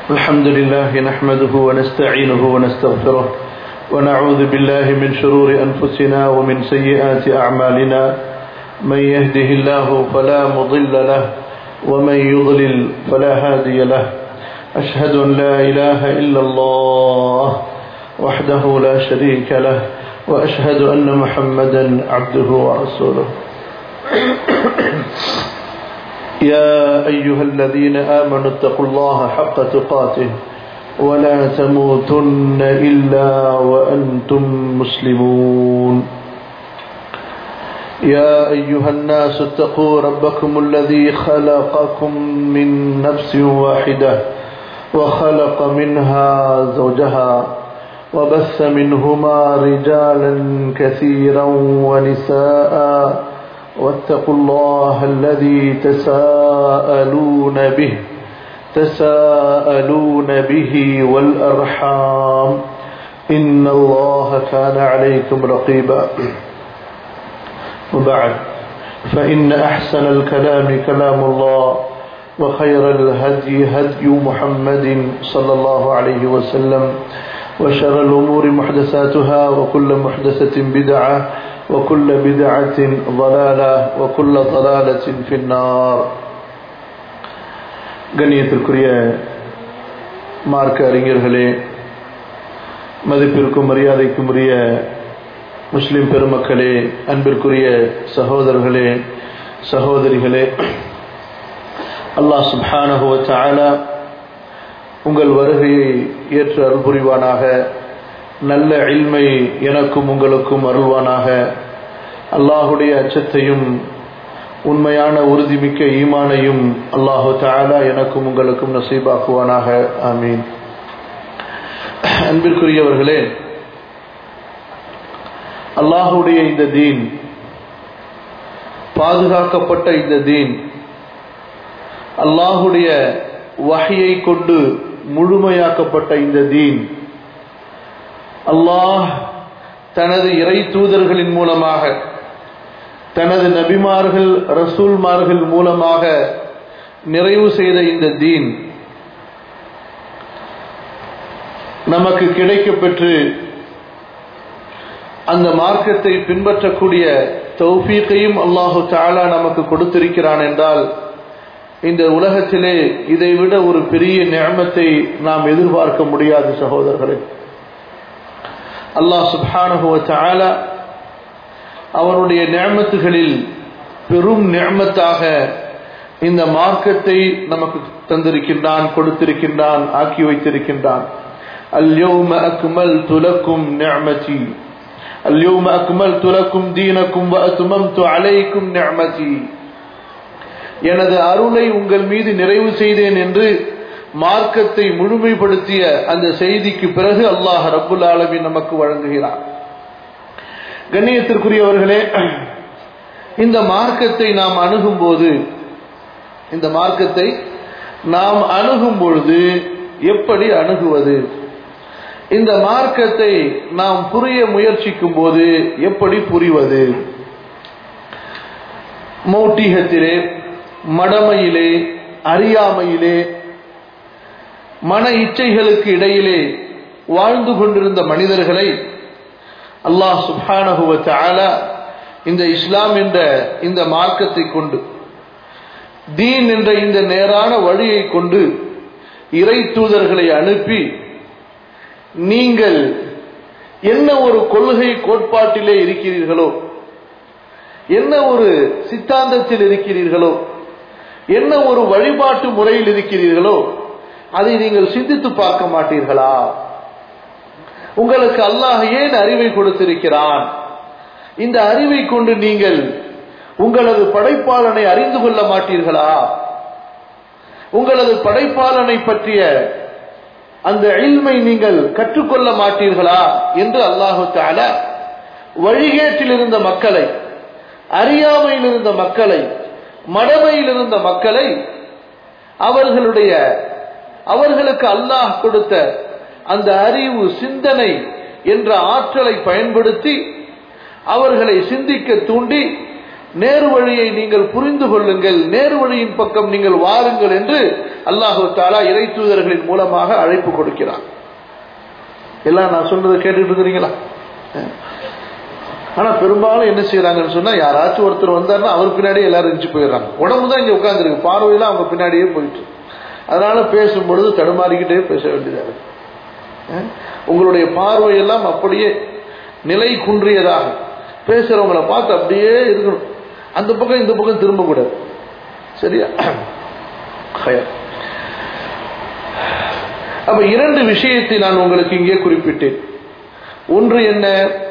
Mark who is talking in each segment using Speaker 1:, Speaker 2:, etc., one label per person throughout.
Speaker 1: الحمد لله نحمده ونستعينه ونستغفره ونعوذ بالله من شرور أنفسنا ومن سيئات أعمالنا من يهده الله فلا مضل له ومن يضلل فلا هادي له أشهد أن لا إله إلا الله وحده لا شريك له وأشهد أن محمدا عبده ورسوله يا أيها الذين آمنوا اتقوا الله حق تقاته ولا تموتن إلا وأنتم مسلمون يا أيها الناس اتقوا ربكم الذي خلقكم من نفس واحدة وخلق منها زوجها وبث منهما رجالا كثيرا ونساء واتقوا الله الذي تساءلون به والأرحام إن الله كان عليكم رقيبا وبعد فإن أحسن الكلام كلام الله وخير الهدي هدي محمد صلى الله عليه وسلم وشر الأمور محدثاتها وكل محدثة بدعة وكل بدعة ضلالة وكل ضلالة في النار. கண்ணியத்திற்குரிய மார்க்க அறிஞர்களே, மதிப்பிற்கும் மரியாதைக்கும் உரிய முஸ்லிம் பெருமக்களே, அன்பிற்குரிய சகோதரர்களே சகோதரிகளே, அல்லாஹ் சுப்ஹானஹு வ தஆலா உங்கள் வருகையை ஏற்று அருள் புரிவானாக. நல்ல இல்மை எனக்கும் உங்களுக்கும் அருள்வானாக. அல்லாஹுடைய அச்சத்தையும் உண்மையான உறுதிமிக்க ஈமானையும் அல்லாஹு தஆலா எனக்கும் உங்களுக்கும் நசீபாக்குவானாக. ஆமீன். அன்பிற்குரியவர்களே, அல்லாஹுடைய இந்த தீன், பாதுகாக்கப்பட்ட இந்த தீன், அல்லாஹுடைய வஹ்யை கொண்டு முழுமையாக்கப்பட்ட இந்த தீன், அல்லாஹ் தனது இறை தூதர்களின் மூலமாக, தனது நபிமார்கள் ரசூல்மார்கள் மூலமாக நிறைவு செய்த இந்த தீன் நமக்கு கிடைக்கப்பெற்று அந்த மார்க்கத்தை பின்பற்றக்கூடிய தௌஃபீக்கையும் அல்லாஹு தஆலா நமக்கு கொடுத்திருக்கிறான் என்றால், இந்த உலகத்திலே இதைவிட ஒரு பெரிய நிஅமத்தை நாம் எதிர்பார்க்க முடியாது சகோதரர்களே. அல்லாஹ் சுப்ஹானஹு வ தஆலா அவனுடைய நிஅமத்துகளில் பெரும் நிஅமத்தாக இந்த மார்க்கத்தை நமக்கு தந்திருக்கின்றான், கொடுத்திருக்கின்றான், ஆக்கி வைத்திருக்கின்றான். அல்யௌம அக்மல்து லக்கும் நிஅமதி அல்யௌம அக்மல்து லக்கும் தீனக்கும் வ அத்மம்து அலைக்கும் நிஅமதி. எனது அருளை உங்கள் மீது நிறைவு செய்தேன் என்று மார்க்கத்தை முழுமைப்படுத்திய அந்த செய்திக்கு பிறகு அல்லாஹ் ரப்புல் ஆலமீன் நமக்கு வழங்குகிறார். கண்ணியத்திற்குரியவர்களே, இந்த மார்க்கத்தை நாம் அணுகும் பொழுது எப்படி அணுகுவது, இந்த மார்க்கத்தை நாம் புரிய முயற்சிக்கும் போது எப்படி புரிவது, மௌட்டிகத்திலே, மடமையிலே, அறியாமையிலே, மன இச்சைகளுக்கு இடையிலே வாழ்ந்து கொண்டிருந்த மனிதர்களை அல்லாஹ் சுப்ஹானஹு வ தஆலா இந்த இஸ்லாம் என்ற இந்த மார்க்கத்தை கொண்டு, தீன் என்ற இந்த நேரான வழியை கொண்டு இறை தூதர்களை அனுப்பி, நீங்கள் என்ன ஒரு கொள்கை கோட்பாட்டிலே இருக்கிறீர்களோ, என்ன ஒரு சித்தாந்தத்தில் இருக்கிறீர்களோ, என்ன ஒரு வழிபாட்டு முறையில் இருக்கிறீர்களோ, அதை நீங்கள் சிந்தித்து பார்க்க மாட்டீர்களா? உங்களுக்கு அல்லாஹ் ஏன் அறிவை கொடுத்திருக்கிறான்? இந்த அறிவை கொண்டு நீங்கள் உங்களது படைப்பாளனை அறிந்து கொள்ள மாட்டீர்களா? உங்களது படைப்பாளனை பற்றிய அந்த இல்மை நீங்கள் கற்றுக்கொள்ள மாட்டீர்களா என்று அல்லாஹு தஆலா வழிகேட்டில் இருந்த மக்களை, அறியாமையில் இருந்த மக்களை, மடமையில் இருந்த மக்களை அவர்களுக்கு அல்லாஹ் கொடுத்த அந்த அறிவு, சிந்தனை என்ற ஆற்றலை பயன்படுத்தி அவர்களை சிந்திக்க தூண்டி நேரு வழியை நீங்கள் புரிந்து கொள்ளுங்கள், நேரு வழியின் பக்கம் நீங்கள் வாருங்கள் என்று அல்லாஹு தஆலா இறை தூதர்களின் மூலமாக அழைப்பு கொடுக்கிறார். எல்லாம் நான் சொல்றதை கேட்டுட்டு இருக்கிறீங்களா? ஆனா பெரும்பாலும் என்ன செய்யறாங்கன்னு சொன்னா, யாராச்சும் ஒருத்தர் வந்தாருன்னா அவர் பின்னாடியே எல்லாரும் இருந்துச்சு போயிடுறாங்க. உடம்பு தான் இங்க உட்கார்ந்துருக்கு, பார்வையெல்லாம் அவங்க பின்னாடியே போயிட்டு, அதனால பேசும்பொழுது தடுமாறிக்கிட்டே பேச வேண்டியதா இருக்கு. உங்களுடைய பார்வையெல்லாம் அப்படியே நிலை குன்றியதாக, பேசுறவங்களை பார்த்து அப்படியே இருக்கணும், அந்த பக்கம் இந்த பக்கம் திரும்ப கூடாது. சரியா? அப்ப இரண்டு விஷயத்தை நான் உங்களுக்கு இங்கே குறிப்பிட்டேன். ஒன்று என்ன,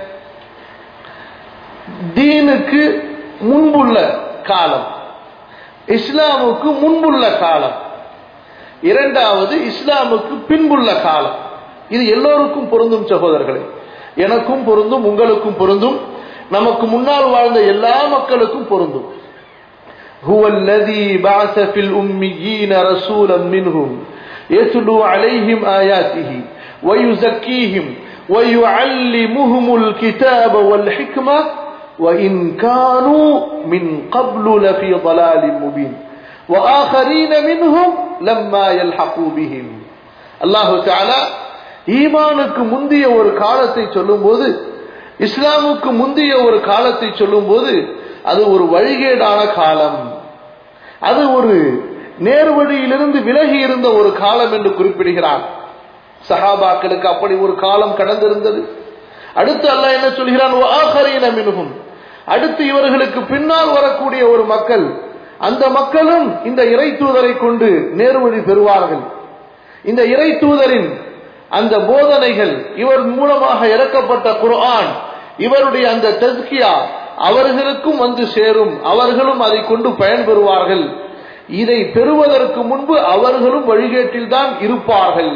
Speaker 1: தீனுக்கு முன்புள்ள காலம், இஸ்லாமுக்கு முன்புள்ள காலம். இரண்டாவது இஸ்லாமுக்கு பின்புள்ள காலம். இது எல்லோருக்கும் பொருந்தும் சகோதரர்களே, எனக்கும் பொருந்தும், உங்களுக்கும் பொருந்தும், நமக்கு முன்னால் வாழ்ந்த எல்லா மக்களுக்கும் பொருந்தும். ஹுவல்லதீ பஅஸ ஃபில் உம்மீயீன ரசூலன் மின்ஹும் யத்லூ அலைஹிம் ஆயாத்திஹி வயுஸக்கீஹிம் வயுஅல்லிமுஹுமுல் கிதாப வல் ஹிக்ம وإن كانوا من قبل لفي ضلال مبين وآخرين منهم لما يلحقوا بهم. அல்லாஹ் தஆலா ஈமானுக்கு முந்திய ஒரு காலத்தை சொல்லும்போது, இஸ்லாமுக்கு முந்திய ஒரு காலத்தை சொல்லும்போது, அது ஒரு வழிகேடான காலம், அது ஒரு நேர்வழியிலிருந்து விலகி இருந்த ஒரு காலம் என்று குறிப்பிடுகிறார். சஹாபாக்களுக்கு அப்படி ஒரு காலம் கடந்திருந்தது. அடுத்து அல்லாஹ் என்ன சொல்கிறான், வஆகரீன மின்ஹும், அடுத்து இவர்களுக்கு பின்னால் வரக்கூடிய ஒரு மக்கள், அந்த மக்களும் இந்த இறை தூதரை கொண்டு நேர்வழி பெறுவார்கள். இந்த இறை தூதரின் அந்த போதனைகள், இவர் மூலமாக இறக்கப்பட்ட குர்ஆன், இவருடைய அந்த தஸ்கியா அவர்களுக்கும் வந்து சேரும், அவர்களும் அதை கொண்டு பயன்பெறுவார்கள். இதை பெறுவதற்கு முன்பு அவர்களும் வழிகேட்டில் தான் இருப்பார்கள்.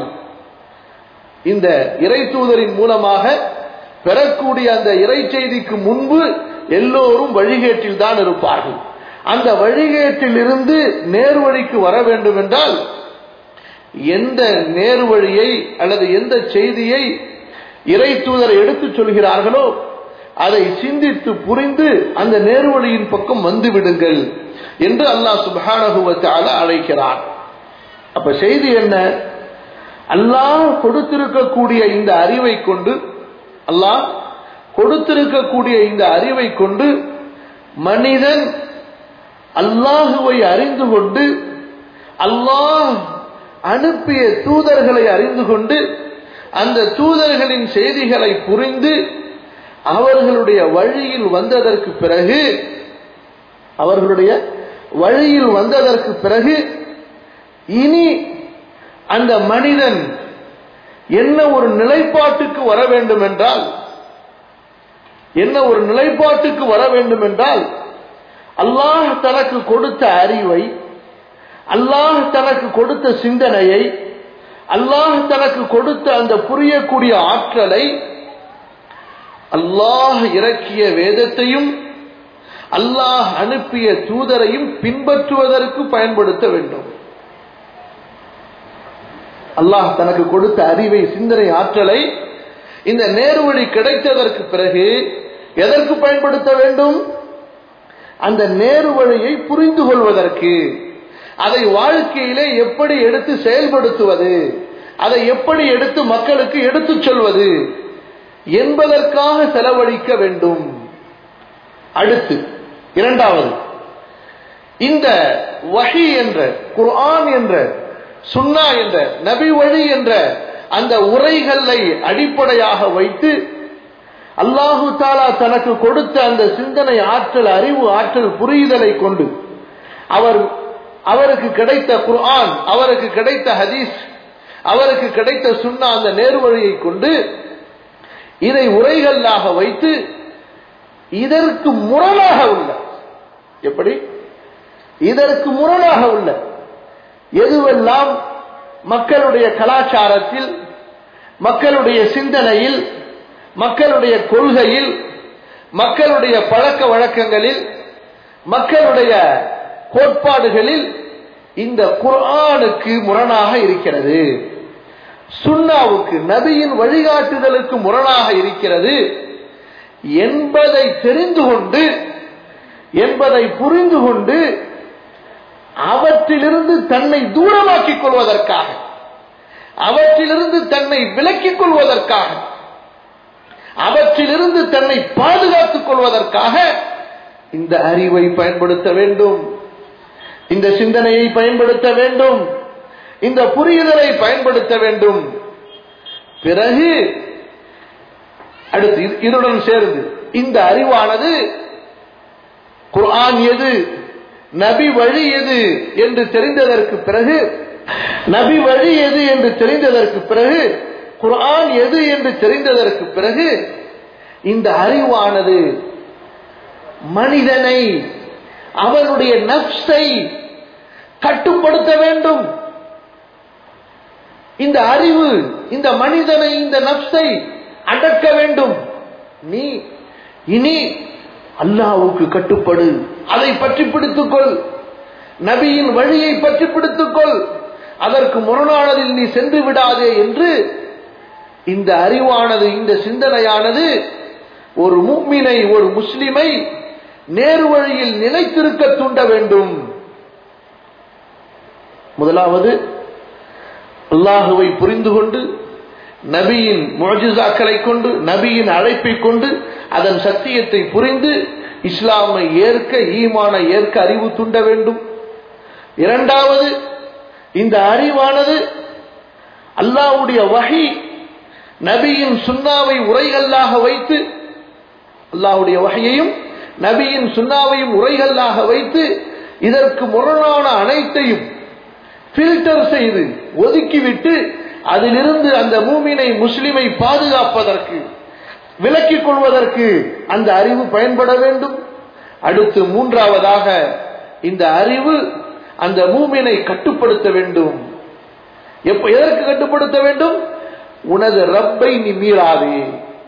Speaker 1: இந்த இறை தூதரின் மூலமாக பெறக்கூடிய அந்த இறை செய்திக்கு முன்பு எல்லோரும் வழிகேட்டில் தான் இருப்பார்கள். அந்த வழிகேட்டில் இருந்து நேர்வழிக்கு வர வேண்டும் என்றால், எந்த நேர்வழியை அல்லது எந்த செய்தியை இறை தூதரை எடுத்துச் சொல்கிறார்களோ அதை சிந்தித்து புரிந்து அந்த நேர்வழியின் பக்கம் வந்து விடுங்கள் என்று அல்லாஹ் சுப்ஹானஹு வ தஆலா அழைக்கிறார். அப்ப செய்தி என்ன, அல்லாஹ் கொடுத்திருக்கக்கூடிய இந்த அறிவை கொண்டு, அல்லாஹ் கொடுத்திருக்கக்கூடிய இந்த அறிவை கொண்டு மனிதன் அல்லாஹுவை அறிந்து கொண்டு, அல்லாஹ் அனுப்பிய தூதர்களை அறிந்து கொண்டு, அந்த தூதர்களின் செய்திகளை புரிந்து அவர்களுடைய வழியில் வந்ததற்கு பிறகு, அவர்களுடைய வழியில் வந்ததற்கு பிறகு இனி அந்த மனிதன் என்ன ஒரு நிலைப்பாட்டுக்கு வர வேண்டும் என்றால், என்ன ஒரு நிலைப்பாட்டுக்கு வர வேண்டும் என்றால், அல்லாஹ் தனக்கு கொடுத்த அறிவை, அல்லாஹ் தனக்கு கொடுத்த சிந்தனையை, அல்லாஹ் தனக்கு கொடுத்த அந்த புரியக்கூடிய ஆற்றலை, அல்லாஹ் இறக்கிய வேதத்தையும் அல்லாஹ் அனுப்பிய தூதரையும் பின்பற்றுவதற்கு பயன்படுத்த வேண்டும். அல்லாஹ் தனக்கு கொடுத்த அறிவை, சிந்தனை, ஆற்றலை இந்த நேர்வழி கிடைத்ததற்கு பிறகு எதற்கு பயன்படுத்த வேண்டும்? அந்த நேர்வழியை புரிந்து கொள்வதற்கு, அதை வாழ்க்கையிலே எப்படி எடுத்து செயல்படுத்துவது, அதை எப்படி எடுத்து மக்களுக்கு எடுத்துச் சொல்வது என்பதற்காக செலவழிக்க வேண்டும். அடுத்து இரண்டாவது, இந்த வஹி என்ற, குர்ஆன் என்ற, சுன்னா என்ற, நபி வழி என்ற அந்த உரைகளை அடிப்படையாக வைத்து அல்லாஹு தஆலா தனக்கு கொடுத்த அந்த சிந்தனை ஆற்றல், அறிவு ஆற்றல், புரிதலை கொண்டு அவருக்கு கிடைத்த குர்ஆன், அவருக்கு கிடைத்த ஹதீஸ், அவருக்கு கிடைத்த சுன்னா, அந்த நேர்வழியை கொண்டு இதை உரைகளாக வைத்து இதற்கு முரணாக உள்ள, எப்படி இதற்கு முரணாக உள்ள எதுவெல்லாம் மக்களுடைய கலாச்சாரத்தில், மக்களுடைய சிந்தனையில், மக்களுடைய கொள்கையில், மக்களுடைய பழக்க வழக்கங்களில், மக்களுடைய கோட்பாடுகளில் இந்த குர்ஆனுக்கு முரணாக இருக்கிறது, சுன்னாவுக்கு, நபியின் வழிகாட்டுதலுக்கு முரணாக இருக்கிறது என்பதை தெரிந்து கொண்டு என்பதை புரிந்து கொண்டு அவற்றிலிருந்து தன்னை தூரமாக்கிக் கொள்வதற்காக, அவற்றிலிருந்து தன்னை விலக்கிக் கொள்வதற்காக, அவற்றிலிருந்து தன்னை பாதுகாத்துக் கொள்வதற்காக இந்த அறிவை பயன்படுத்த வேண்டும், இந்த சிந்தனையை பயன்படுத்த வேண்டும், இந்த புரிதலை பயன்படுத்த வேண்டும். பிறகு அடுத்து இதனுடன் சேர்ந்து இந்த அறிவானது குர்ஆன் எது, நபி வழி எது என்று தெரிந்ததற்கு பிறகு, நபி வழி எது என்று தெரிந்ததற்கு பிறகு, குர்ஆன் எது என்று தெரிந்ததற்கு பிறகு இந்த அறிவானது மனிதனை, அவனுடைய நஃப்ஸை கட்டுப்படுத்த வேண்டும். இந்த அறிவு இந்த மனிதனை, இந்த நஃப்ஸை அடக்க வேண்டும். நீ இனி அல்லாஹ்வுக்கு கட்டுப்படு, அதை பற்றி பிடித்துக்கொள், நபியின் வழியை பற்றி பிடித்துக்கொள், அதற்கு முரணானதில் நீ சென்று விடாதே என்று இந்த அறிவானது, இந்த சிந்தனையானது ஒரு முஃமினை, ஒரு முஸ்லிமை நேரு வழியில் நிலைத்திருக்க தூண்ட வேண்டும். முதலாவது அல்லாஹுவை புரிந்து கொண்டு, நபியின் முஅஜிஸாக்களை கொண்டு, நபியின் அழைப்பை கொண்டு, அதன் சத்தியத்தை புரிந்து இஸ்லாமை ஏற்க, ஈமானை ஏற்க அறிவு தூண்ட வேண்டும். இரண்டாவது, இந்த அறிவானது அல்லாஹ்வுடைய வஹி, நபியின் சுன்னாவை உரைகளாக வைத்து, அல்லாஹ்வுடைய வஹியையும் நபியின் சுன்னாவையும் உரைகளாக வைத்து இதற்கு முரணான அனைத்தையும் ஃபில்டர் செய்து ஒதுக்கிவிட்டு அதிலிருந்து அந்த மூமினை, முஸ்லிமை பாதுகாப்பதற்கு, விலக்கிக் கொள்வதற்கு அந்த அறிவு பயன்பட வேண்டும். அடுத்து மூன்றாவதாக இந்த அறிவு அந்த மூமினை கட்டுப்படுத்த வேண்டும். எதற்கு கட்டுப்படுத்த வேண்டும்? உனது ரப்பை நீ மீறாதே,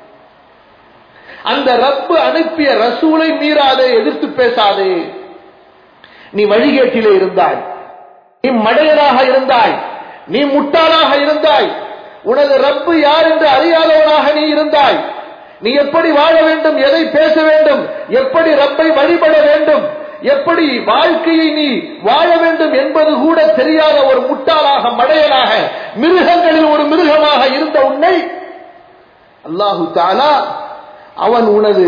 Speaker 1: அந்த ரப்பு அனுப்பிய ரசூலை மீறாதே, எதிர்த்து பேசாதே. நீ வழிகேட்டிலே இருந்தாய், நீ மடையனாக இருந்தாய், நீ முட்டாளாக இருந்தாய், உனது ரப்பு யார் என்று அறியாதவனாக நீ இருந்தாய், நீ எப்படி வாழ வேண்டும், எதை பேச வேண்டும், எப்படி ரப்பை வழிபட வேண்டும், எப்படி வாழ்க்கையை நீ வாழ வேண்டும் என்பது கூட தெரியாத ஒரு முட்டாளாக, மடையனாக, மிருகங்களில் ஒரு மிருகமாக இருந்த உன்னை அல்லாஹு தஆலா அவன் உனது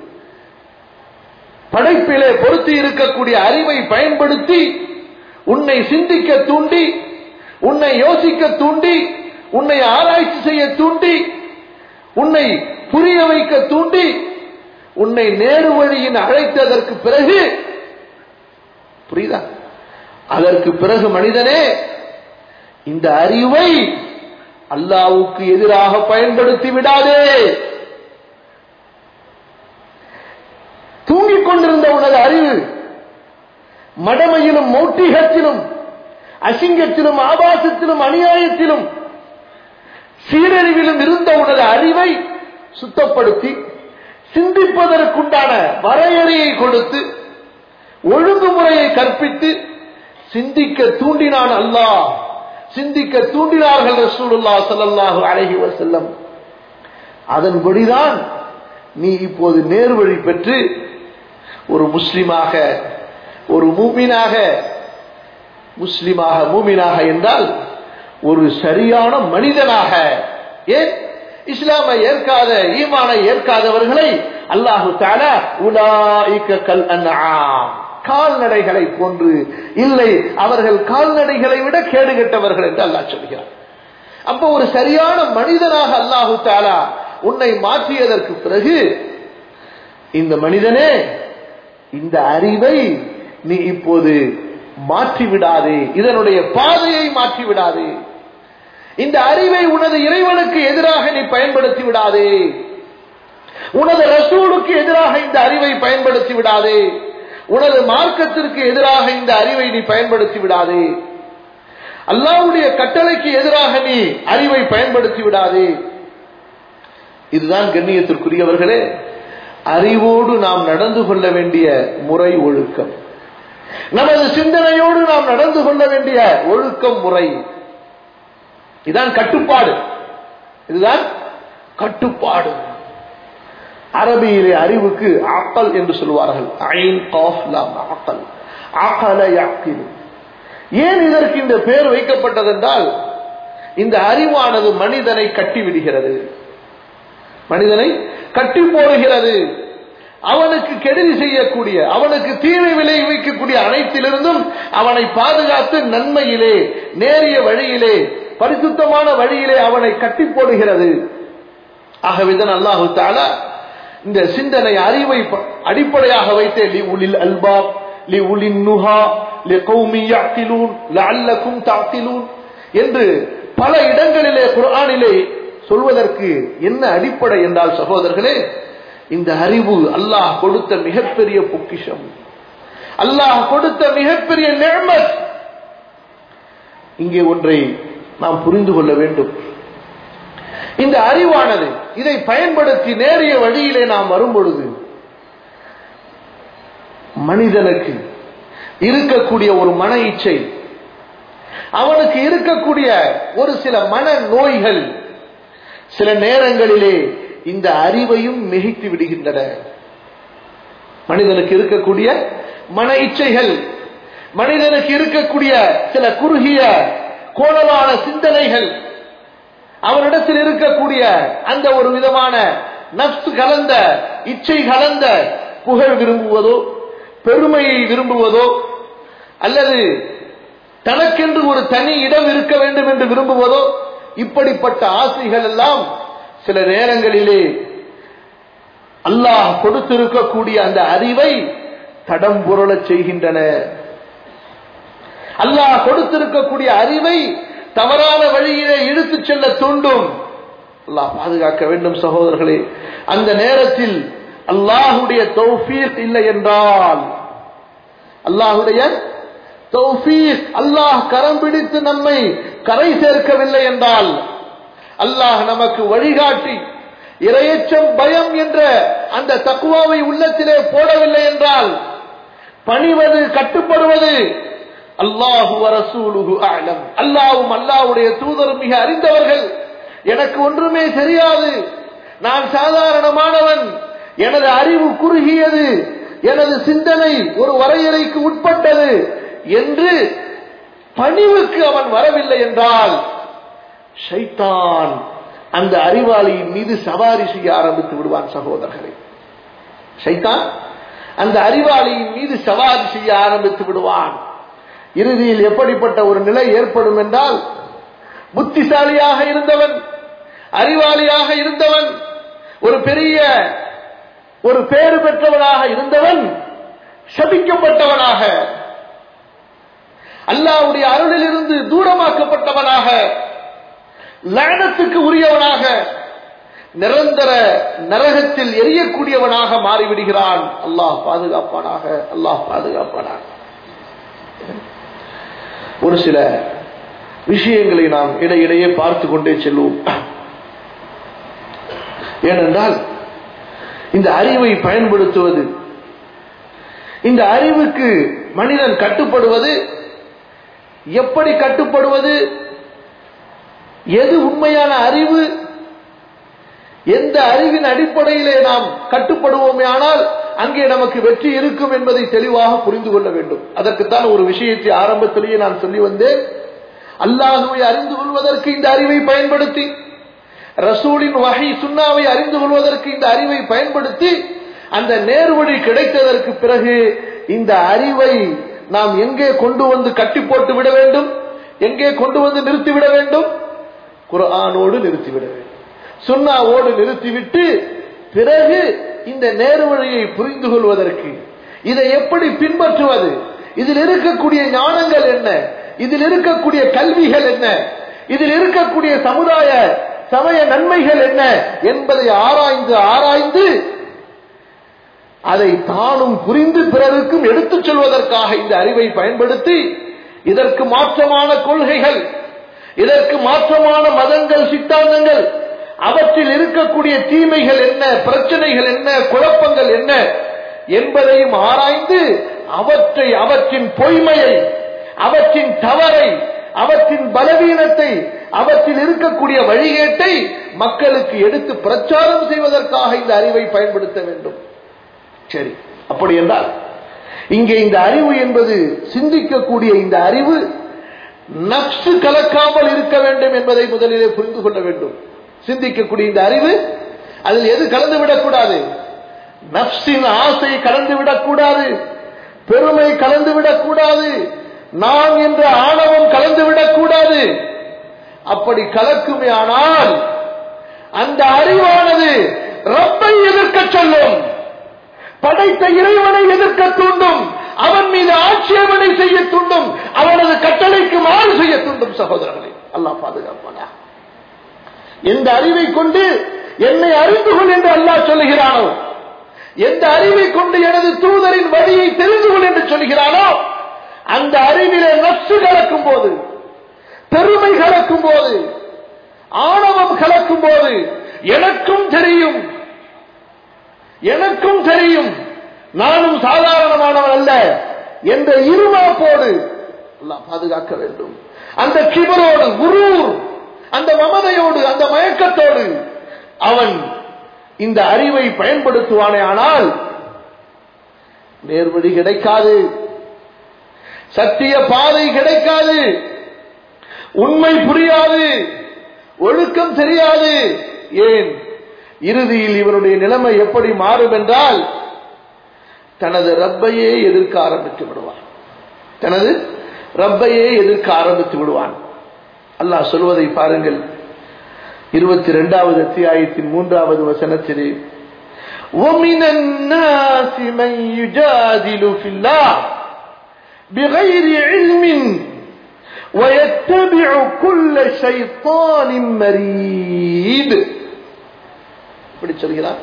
Speaker 1: படைப்பிலே பொருத்தி இருக்கக்கூடிய அறிவை பயன்படுத்தி உன்னை சிந்திக்க தூண்டி, உன்னை யோசிக்க தூண்டி, உன்னை ஆராய்ச்சி செய்ய தூண்டி, உன்னை புரிய வைக்க தூண்டி, உன்னை நேரு வழியின் அழைத்ததற்கு பிறகு, புரியுதா, அதற்கு பிறகு மனிதனே இந்த அறிவை அல்லாஹ்வுக்கு எதிராக பயன்படுத்தி விடாதே. தூங்கிக் கொண்டிருந்த உனது அறிவு மடமையிலும், மௌட்டிகத்திலும், அசிங்கத்திலும், ஆபாசத்திலும், அநியாயத்திலும், சீரழிவிலும் இருந்த உனது அறிவை சுத்தப்படுத்தி சிந்திப்பதற்குண்டான வரையறையை கொடுத்து, ஒழுங்குமுறையை கற்பித்து சிந்திக்க தூண்டினான் அல்லாஹ், சிந்திக்க தூண்டினார்கள் ரசூலுல்லாஹ் ஸல்லல்லாஹு அலைஹி வஸல்லம். அதன்படிதான் நீ இப்போது நேர்வழி பெற்று ஒரு முஸ்லிமாக, ஒரு மூமினாக, முஸ்லிமாக மூமினாக என்றால் ஒரு சரியான மனிதனாக. ஏன் இஸ்லாமை ஏற்காத, ஈமானை ஏற்காதவர்களை அல்லாஹு தஆலா உலாயிக கல் அன்ஆம், கால்நடைகளை போன்று இல்லை, அவர்கள் கால்நடைகளை விட கேடுகெட்டவர்கள் என்று அல்லாஹ் சொல்கிறார். அப்போ ஒரு சரியான மனிதனாக அல்லாஹு தஆலா உன்னை மாற்றியதற்கு பிறகு, இந்த மனிதனே இந்த அறிவை நீ இப்போது மாற்றிவிடாதே, இதனுடைய பாதையை மாற்றிவிடாதே, இந்த அறிவை உனது இறைவனுக்கு எதிராக நீ பயன்படுத்தி விடாதே, உனது ரசூலுக்கு எதிராக இந்த அறிவை பயன்படுத்தி விடாதே, உனது மார்க்கத்திற்கு எதிராக இந்த அறிவை நீ பயன்படுத்தி விடாதே, அல்லாஹ்வுடைய கட்டளைக்கு எதிராக நீ அறிவை பயன்படுத்தி விடாதே. இதுதான் கண்ணியத்திற்குரியவர்களே அறிவோடு நாம் நடந்து கொள்ள வேண்டிய முறை, ஒழுக்கம். நமது சிந்தனையோடு நாம் நடந்து கொள்ள வேண்டிய ஒழுக்கம், முறை. இதுதான் கட்டுப்பாடு, இதுதான் கட்டுப்பாடு. அரபியிலே அறிவுக்கு அக்கல் என்று சொல்வார்கள். ஐன் காஃப் லாம் அக்கல், அகல யஅகிலு. ஏன் இதற்கு இந்த பெயர் வைக்கப்பட்டதென்றால், இந்த அறிவானது மனிதனை கட்டி விடுகிறது, மனிதனை கட்டி போடுகிறது. அவனுக்கு கெடுதி செய்யக்கூடிய, அவனுக்கு தீமை விளைவிக்கக்கூடிய அனைத்திலிருந்தும் அவனை பாதுகாத்து நன்மையிலே, நேரிய வழியிலே, பரிசுத்தமான வழியிலே அவனை கட்டி போடுகிறது. ஆகவேதான் அல்லாஹு தஆலா இந்த சிந்தனை அறிவை அடிப்படையாக வைத்தே லி உலில் அல்பாப் லி உலின் நுஹா லி கௌமி யஅகிலூன் லஅல்லகும் தஅகிலூன் என்று பல இடங்களிலே குர்ஆனிலே சொல்வதற்கு என்ன அடிப்படை என்றால் சகோதரர்களே, இந்த அறிவு அல்லாஹ் கொடுத்த மிகப்பெரிய பொக்கிஷம், அல்லாஹ் கொடுத்த மிகப்பெரிய நிஅமத். இங்கே ஒன்றை நாம் புரிந்து கொள்ள வேண்டும். இந்த அறிவானது இதை பயன்படுத்தி நேரிய வழியிலே நாம் வரும்பொழுது மனிதனுக்கு இருக்கக்கூடிய ஒரு மன இச்சை, அவனுக்கு இருக்கக்கூடிய ஒரு சில மன நோய்கள் சில நேரங்களிலே இந்த அறிவையும் மிகைத்து விடுகின்றன. மனிதனுக்கு இருக்கக்கூடிய மன இச்சைகள், மனிதனுக்கு இருக்கக்கூடிய சில குறுகிய கோணலான சிந்தனைகள், அவரிடத்தில் இருக்கக்கூடிய அந்த ஒரு விதமான நஃப்ஸ் கலந்த இச்சை கலந்த புகழ் விரும்புவதோ, பெருமையை விரும்புவதோ, அல்லது தனக்கென்று ஒரு தனி இடம் இருக்க வேண்டும் என்று விரும்புவதோ, இப்படிப்பட்ட ஆசைகள் எல்லாம் சில நேரங்களிலே அல்லாஹ் கொடுத்திருக்கக்கூடிய அந்த அறிவை தடம் புரளச் செய்கின்றன. அல்லாஹ் கொடுத்திருக்கக்கூடிய அறிவை தவறான வழியிலே இழுத்துச் செல்ல தூண்டும். அல்லாஹ் பாதுகாக்க வேண்டும் சகோதரர்களே. அந்த நேரத்தில் அல்லாஹுடைய தௌஃபீக் இல்லை என்றால், அல்லாஹுடைய தௌஃபீக், அல்லாஹ் கரம் பிடித்து நம்மை கரை சேர்க்கவில்லை என்றால், அல்லாஹ் நமக்கு வழிகாட்டி இறையச்சம் பயம் என்ற அந்த தக்வாவை உள்ளத்திலே போடவில்லை என்றால், பணிவது கட்டுப்படுவது அல்லாஹு வ ரசூலுஹு அஅலம், அல்லாஹ்வும் அல்லாஹ்வுடைய தூதரும் மிக அறிந்தவர்கள், எனக்கு ஒன்றுமே தெரியாது, நான் சாதாரணமானவன், எனது அறிவு குறுகியது, எனது சிந்தனை ஒரு வரையறைக்கு உட்பட்டது என்று பணிவுக்கு அவன் வரவில்லை என்றால், ஷைத்தான் அந்த அறிவாளியின் மீது சவாரி செய்ய ஆரம்பித்து விடுவான் சகோதரர்களே. ஷைத்தான் அந்த அறிவாளியின் மீது சவாரி செய்ய ஆரம்பித்து விடுவான். இறுதியில் எப்படிப்பட்ட ஒரு நிலை ஏற்படும் என்றால், புத்திசாலியாக இருந்தவன், அறிவாளியாக இருந்தவன், ஒரு பெரிய ஒரு பேறு பெற்றவனாக இருந்தவன் சபிக்கப்பட்டவனாக, அல்லாஹ்வுடைய அருளில் இருந்து தூரமாக்கப்பட்டவனாக, லஅனத்துக்கு உரியவனாக, நிரந்தர நரகத்தில் எரியக்கூடியவனாக மாறிவிடுகிறான். அல்லாஹ் பாதுகாப்பானாக, அல்லாஹ் பாதுகாப்பானாக. ஒரு சில விஷயங்களை நாம் இடையிடையே பார்த்து கொண்டே செல்வோம். ஏனென்றால் இந்த அறிவை பயன்படுத்துவது, இந்த அறிவுக்கு மனிதன் கட்டுப்படுவது, எப்படி கட்டுப்படுவது, எது உண்மையான அறிவு, எந்த அறிவின் அடிப்படையிலே நாம் கட்டுப்படுவோமே ஆனால் அங்கே நமக்கு வெற்றி இருக்கும் என்பதை தெளிவாக புரிந்து கொள்ள வேண்டும். அதற்குத்தான் ஒரு விஷயத்தை ஆரம்பத்திலேயே நான் சொல்லி வந்தேன். அல்லாஹ்வை அறிந்து கொள்வதற்கு இந்த அறிவை பயன்படுத்தி, ரசூலின் வஹி சுன்னாவை அறிந்து கொள்வதற்கு இந்த அறிவை பயன்படுத்தி, அந்த நேர்வழி கிடைத்ததற்கு பிறகு இந்த அறிவை நாம் எங்கே கொண்டு வந்து கட்டி போட்டு விட வேண்டும், எங்கே கொண்டு வந்து நிறுத்திவிட வேண்டும்? குர்ஆனோடு நிறுத்திவிட வேண்டும், சுன்னாவோடு நிறுத்திவிட்டு பிறகு இந்த நேர்வழியை புரிந்து கொள்வதற்கு, இதை எப்படி பின்பற்றுவது, இதில் இருக்கக்கூடிய ஞானங்கள் என்ன, இதில் இருக்கக்கூடிய கல்விகள் என்ன, இதில் இருக்கக்கூடிய சமுதாய சமய நன்மைகள் என்ன என்பதை ஆராய்ந்து ஆராய்ந்து அதை தானும் புரிந்து பிறருக்கும் எடுத்துச் சொல்வதற்காக இந்த அறிவை பயன்படுத்தி, இதற்கு மாற்றமான கொள்கைகள், இதற்கு மாற்றமான மதங்கள், சித்தாந்தங்கள், அவற்றில் இருக்கக்கூடிய தீமைகள் என்ன, பிரச்சனைகள் என்ன, குழப்பங்கள் என்ன என்பதையும் ஆராய்ந்து அவற்றின் பொய்மையை, அவற்றின் தவறை, அவற்றின் பலவீனத்தை அவற்றில் இருக்கக்கூடிய வழிகேட்டை மக்களுக்கு எடுத்து பிரச்சாரம் செய்வதற்காக இந்த அறிவை பயன்படுத்த வேண்டும். சரி, அப்படி என்றால் இங்கே இந்த அறிவு என்பது, சிந்திக்கக்கூடிய இந்த அறிவு நப்சு கலக்காமல் இருக்க வேண்டும் என்பதை முதலிலே புரிந்து கொள்ள வேண்டும். சிந்திக்கக்கூடிய இந்த அறிவு, அதில் எது கலந்துவிடக்கூடாது? நப்சின் ஆசை கலந்துவிடக்கூடாது, பெருமை கலந்துவிடக்கூடாது, நான் என்ற ஆணவம் கலந்துவிடக்கூடாது. அப்படி கலக்குமே ஆனால் அந்த அறிவானது ரப்பை எதிர்க்க சொல்லும், படைத்த இறைவனை எதிர்க்க தூண்டும், அவன் மீது ஆட்சேபனை செய்ய தூண்டும், அவனது கட்டளைக்கு மாறு செய்ய தூண்டும். சகோதரர்களே, அல்லாஹ் பாதுகாப்பானா? எந்த அறிவை கொண்டு என்னை அறிந்து கொள் என்று அல்லாஹ் சொல்லுகிறானோ, எந்த அறிவை கொண்டு எனது தூதரின் வழியை தெரிந்து கொள் என்று சொல்கிறானோ, அந்த அறிவிலே நப்சு கலக்கும் போது, பெருமை கலக்கும் போது, ஆணவம் கலக்கும் போது, எனக்கும் தெரியும் நானும் சாதாரணமானவன் அல்ல என்ற இருமாப்போடு அல்லாஹ் பாதுகாக்க வேண்டும். அந்த கிபரோடு, குரூர், அந்த மமதையோடு, அந்த மயக்கத்தோடு அவன் இந்த அறிவை பயன்படுத்துவானே ஆனால் நேர்வழி கிடைக்காது, சத்திய பாதை கிடைக்காது, உண்மை புரியாது, ஒழுக்கம் தெரியாது. ஏன்? இறுதியில் இவனுடைய நிலைமை எப்படி மாறும் என்றால் தனது ரப்பையே எதிர்க்க ஆரம்பித்து விடுவான். தனது ரப்பையே எதிர்க்க ஆரம்பித்து விடுவான். அல்லாஹ் சொல்வதை பாருங்கள். 22வது அத்தியாயத்தின் 3வது வசனத்திலே, وَمِنَ النَّاسِ مَن يُجَادِلُ فِي اللَّهِ بِغَيْرِ عِلْمٍ وَيَتَّبِعُ كُلَّ شَيْطَانٍ مَرِيدٍ. இப்படி சொல்கிறார்.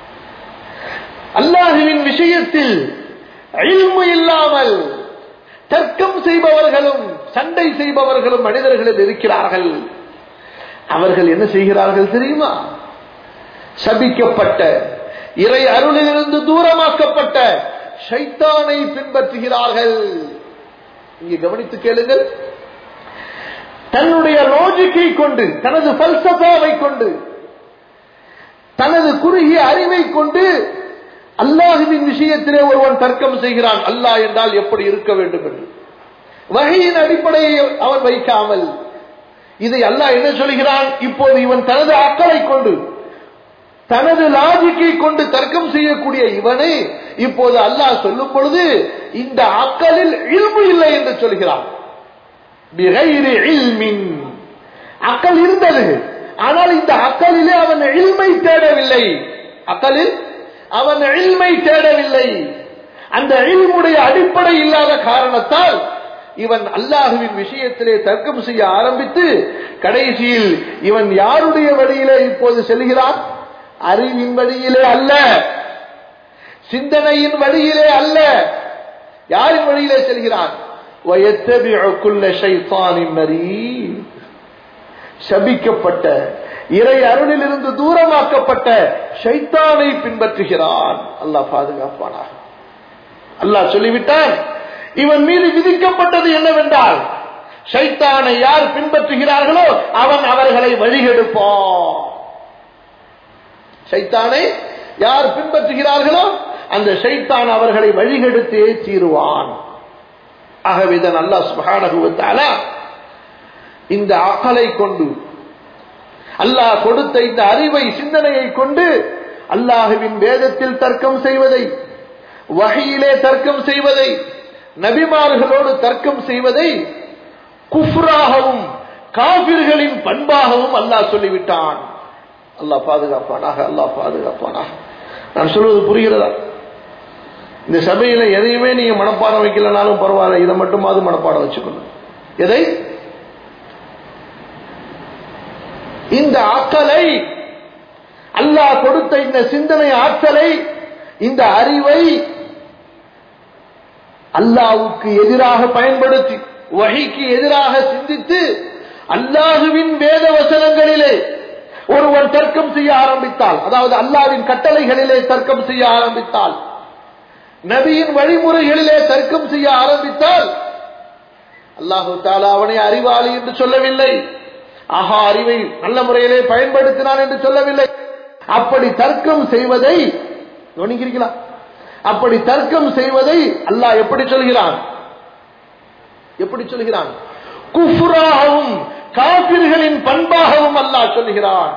Speaker 1: அல்லாஹ்வின் விஷயத்தில் இல்மு இல்லாமல் தர்க்கம் செய்பவர்களும் சண்டை செய்பவர்களும் மனிதர்களில் இருக்கிறார்கள். அவர்கள் என்ன செய்கிறார்கள் தெரியுமா? சபிக்கப்பட்ட, இறை அருளிலிருந்து தூரமாக்கப்பட்ட ஷைத்தானை பின்பற்றுகிறார்கள். இங்கே கவனித்து கேளுங்கள். தன்னுடைய லாஜிக்கை கொண்டு, தனது பல்சஃபாவை கொண்டு, தனது குறுகிய அறிவை கொண்டு அல்லாஹ்வின் விஷயத்திலே ஒருவன் தர்க்கம் செய்கிறான். அல்லாஹ் என்றால் எப்படி இருக்க வேண்டும் என்று வஹீயின் அடிப்படையை அவன் வைக்காமல், இதை அல்லாஹ் என்ன சொல்கிறான்? இப்போது இவன் தனது அக்கலை கொண்டு, தனது லாஜிக்கை கொண்டு தர்க்கம் செய்யக்கூடிய இவனை இப்போது அல்லாஹ் சொல்லும் பொழுது இந்த அக்கலில் இல்மு இல்லை என்று சொல்கிறான். பிகைரி இல்மின், அக்கல் இருந்தது, ஆனால் இந்த அக்கலிலே அவன் இல்மை தேடவில்லை. அக்கலில் அவன் இல்மை தேடவில்லை. அந்த இல்முடைய அடிப்படை இல்லாத காரணத்தால் இவன் அல்லாஹ்வின் விஷயத்திலே தர்க்கம் செய்ய ஆரம்பித்து கடைசியில் இவன் யாருடைய வழியிலே இப்போது செல்கிறான்? அறிவின் வழியிலே அல்ல, சிந்தனையின் வழியிலே அல்ல. யாரின் வழியிலே செல்கிறான்? وَيَتَّبِعُ كُلَّ شَيْطَانٍ مَرِيدٍ. சபிக்கப்பட்ட, இறை அருளில் இருந்து தூரமாக்கப்பட்ட ஷைத்தானை பின்பற்றுகிறான். அல்லாஹ் பாதுகாப்பானாக. அல்லாஹ் சொல்லிவிட்டான், இவன் மீது விதிக்கப்பட்டது என்னவென்றால் ஷைத்தானை யார் பின்பற்றுகிறார்களோ அவன் அவர்களை வழிகெடுப்பான். ஷைத்தானை யார் பின்பற்றுகிறார்களோ அந்த ஷைத்தான் அவர்களை வழிகெடுத்தே தீருவான். ஆகவேதான் அல்லாஹ் சுப்ஹானஹு வ தஆலா இந்த அகலை கொண்டு, அல்லாஹ் கொடுத்த இந்த அறிவை, சிந்தனையை கொண்டு அல்லாஹ்வின் வேதத்தில் தர்க்கம் செய்வதை, வஹீயிலே தர்க்கம் செய்வதை, நபிமார்களோடு தர்க்கம் செய்வதை குஃப்ராகவும் காஃபிர்களின் பண்பாகவும் அல்லாஹ் சொல்லிவிட்டான். அல்லாஹ் பாதுகாப்பானாக. அல்லாஹ் பாதுகாப்பானாக. நான் சொல்வது புரிகிறதா? இந்த சபையில எதையுமே நீங்க மனப்பாடம் வைக்கலனாலும் பரவாயில்ல, இதை மட்டுமாவது மனப்பாடம் வச்சுக்கணும். எதை? இந்த ஆற்றலை, அல்லாஹ் கொடுத்த இந்த சிந்தனை ஆற்றலை, இந்த அறிவை அல்லாஹ்வுக்கு எதிராக பயன்படுத்தி, வஹீக்கு எதிராக சிந்தித்து அல்லாஹ்வின் வேத வசனங்களிலே ஒருவன் தர்க்கம் செய்ய ஆரம்பித்தால், அதாவது அல்லாஹ்வின் கட்டளைகளிலே தர்க்கம் செய்ய ஆரம்பித்தால், நபியின் வழிமுறைகளிலே தர்க்கம் செய்ய ஆரம்பித்தால், அல்லாஹு தஆலா அவனை அறிவாளி என்று சொல்லவில்லை, ஆஹா அறிவை நல்ல முறையிலே பயன்படுத்தினான் என்று சொல்லவில்லை. அப்படி தர்க்கம் செய்வதை கவனிக்கிறீர்களா? அப்படி தர்க்கம் செய்வதை அல்லாஹ் எப்படி சொல்கிறான்? எப்படி சொல்கிறான்? குஃப்ராகவும் காஃபிர்களின் பண்பாகவும் அல்லாஹ் சொல்கிறான்.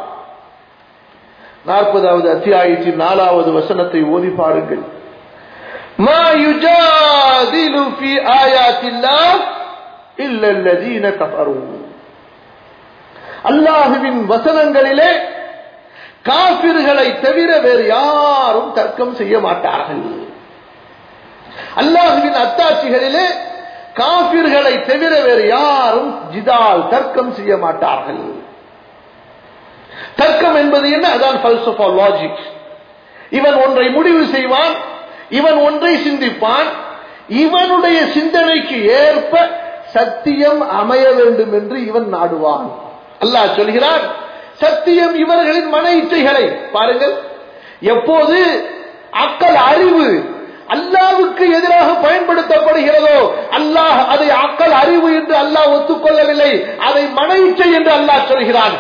Speaker 1: 40வது அத்தியாயத்தின் 4வது வசனத்தை ஓதி பாருங்கள். மா யுஜாதிலு ஃபீ ஆயாத்தில்லாஹ் இல்லா அல்லதீன கஃபரு. அல்லாஹ்வின் வசனங்களிலே காஃபிர்களை தவிர வேறு யாரும் தர்க்கம் செய்ய மாட்டார்கள். அல்லாஹ்வின் அத்தாட்சிகளிலே காஃபிர்களை தவிர வேறு யாரும் ஜிதால் தர்க்கம் செய்ய மாட்டார்கள். தர்க்கம் என்பது என்ன? அதான் பல்சஃபா, லாஜிக். இவன் ஒன்றை முடிவு செய்வான், இவன் ஒன்றை சிந்திப்பான், இவனுடைய சிந்தனைக்கு ஏற்ப சத்தியம் அமைய வேண்டும் என்று இவன் நாடுவான். அல்லாஹ் சொல்கிறான், சத்தியம் இவர்களின் மன இச்சைகளை பாருங்கள். எப்போது அக்கல் அறிவு அல்லாஹ்வுக்கு எதிராக பயன்படுத்தப்படுகிறதோ அல்லாஹ் அதை அக்கல் அறிவு என்று அல்லாஹ் ஒத்துக்கொள்ளவில்லை, அதை மன இச்சை என்று அல்லாஹ் சொல்கிறான்.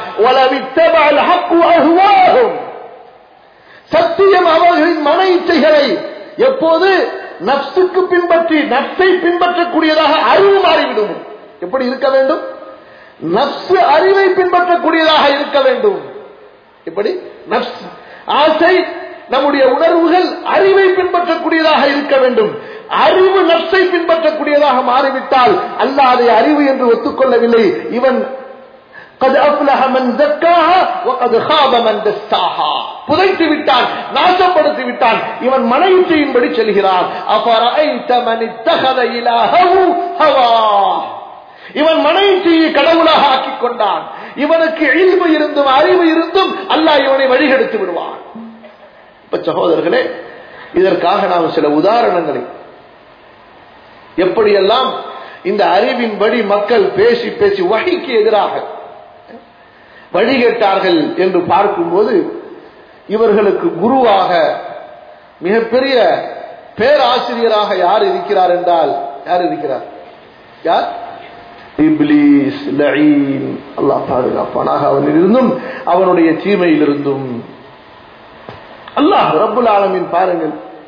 Speaker 1: சத்தியம் அவர்களின் மன இச்சைகளை எப்போது நப்சுக்கு பின்பற்றி நப்சை பின்பற்றக்கூடியதாக அறிவு மாறிவிடும். எப்படி இருக்க வேண்டும்? நப்சு அறிவை பின்பற்றக்கூடியதாக இருக்க வேண்டும். எப்படி? நப்ஸ் ஆசை, நம்முடைய உணர்வுகள் அறிவை பின்பற்றக்கூடியதாக இருக்க வேண்டும். அறிவு நப்சை பின்பற்றக்கூடியதாக மாறிவிட்டால் அல்லாஹ் அதை அறிவு என்று ஒத்துக்கொள்ளவில்லை. இவன் புதைத்து விட்டான், நாசப்படுத்தி விட்டான். இவன் மன இச்சையின்படி செல்கிறான். இவன் மன இச்சையை கடவுளாக ஆக்கிக் கொண்டான். இவனுக்கு இல்மு இருந்தும் அறிவு இருந்தும் அல்லாஹ் இவனை வழிகெடுத்து விடுவான். சகோதரர்களே, இதற்காக நாம் சில உதாரணங்களை எப்படியெல்லாம் இந்த அறிவின்படி மக்கள் பேசி பேசி வஹீக்கு எதிராக வழிகேட்டார்கள் என்று பார்க்கும்போது, இவர்களுக்கு குருவாக மிகப்பெரிய பேராசிரியராக யார் இருக்கிறார் என்றால், யார் இருக்கிறார்? யார்? இப்லீஸ் லஈன். அல்லாஹ் பாதுகாப்பானாக அவனிலிருந்தும் அவனுடைய தீமையிலிருந்தும். அல்லாஹ் ரப்புல் ஆலமீன் பாருங்கள்,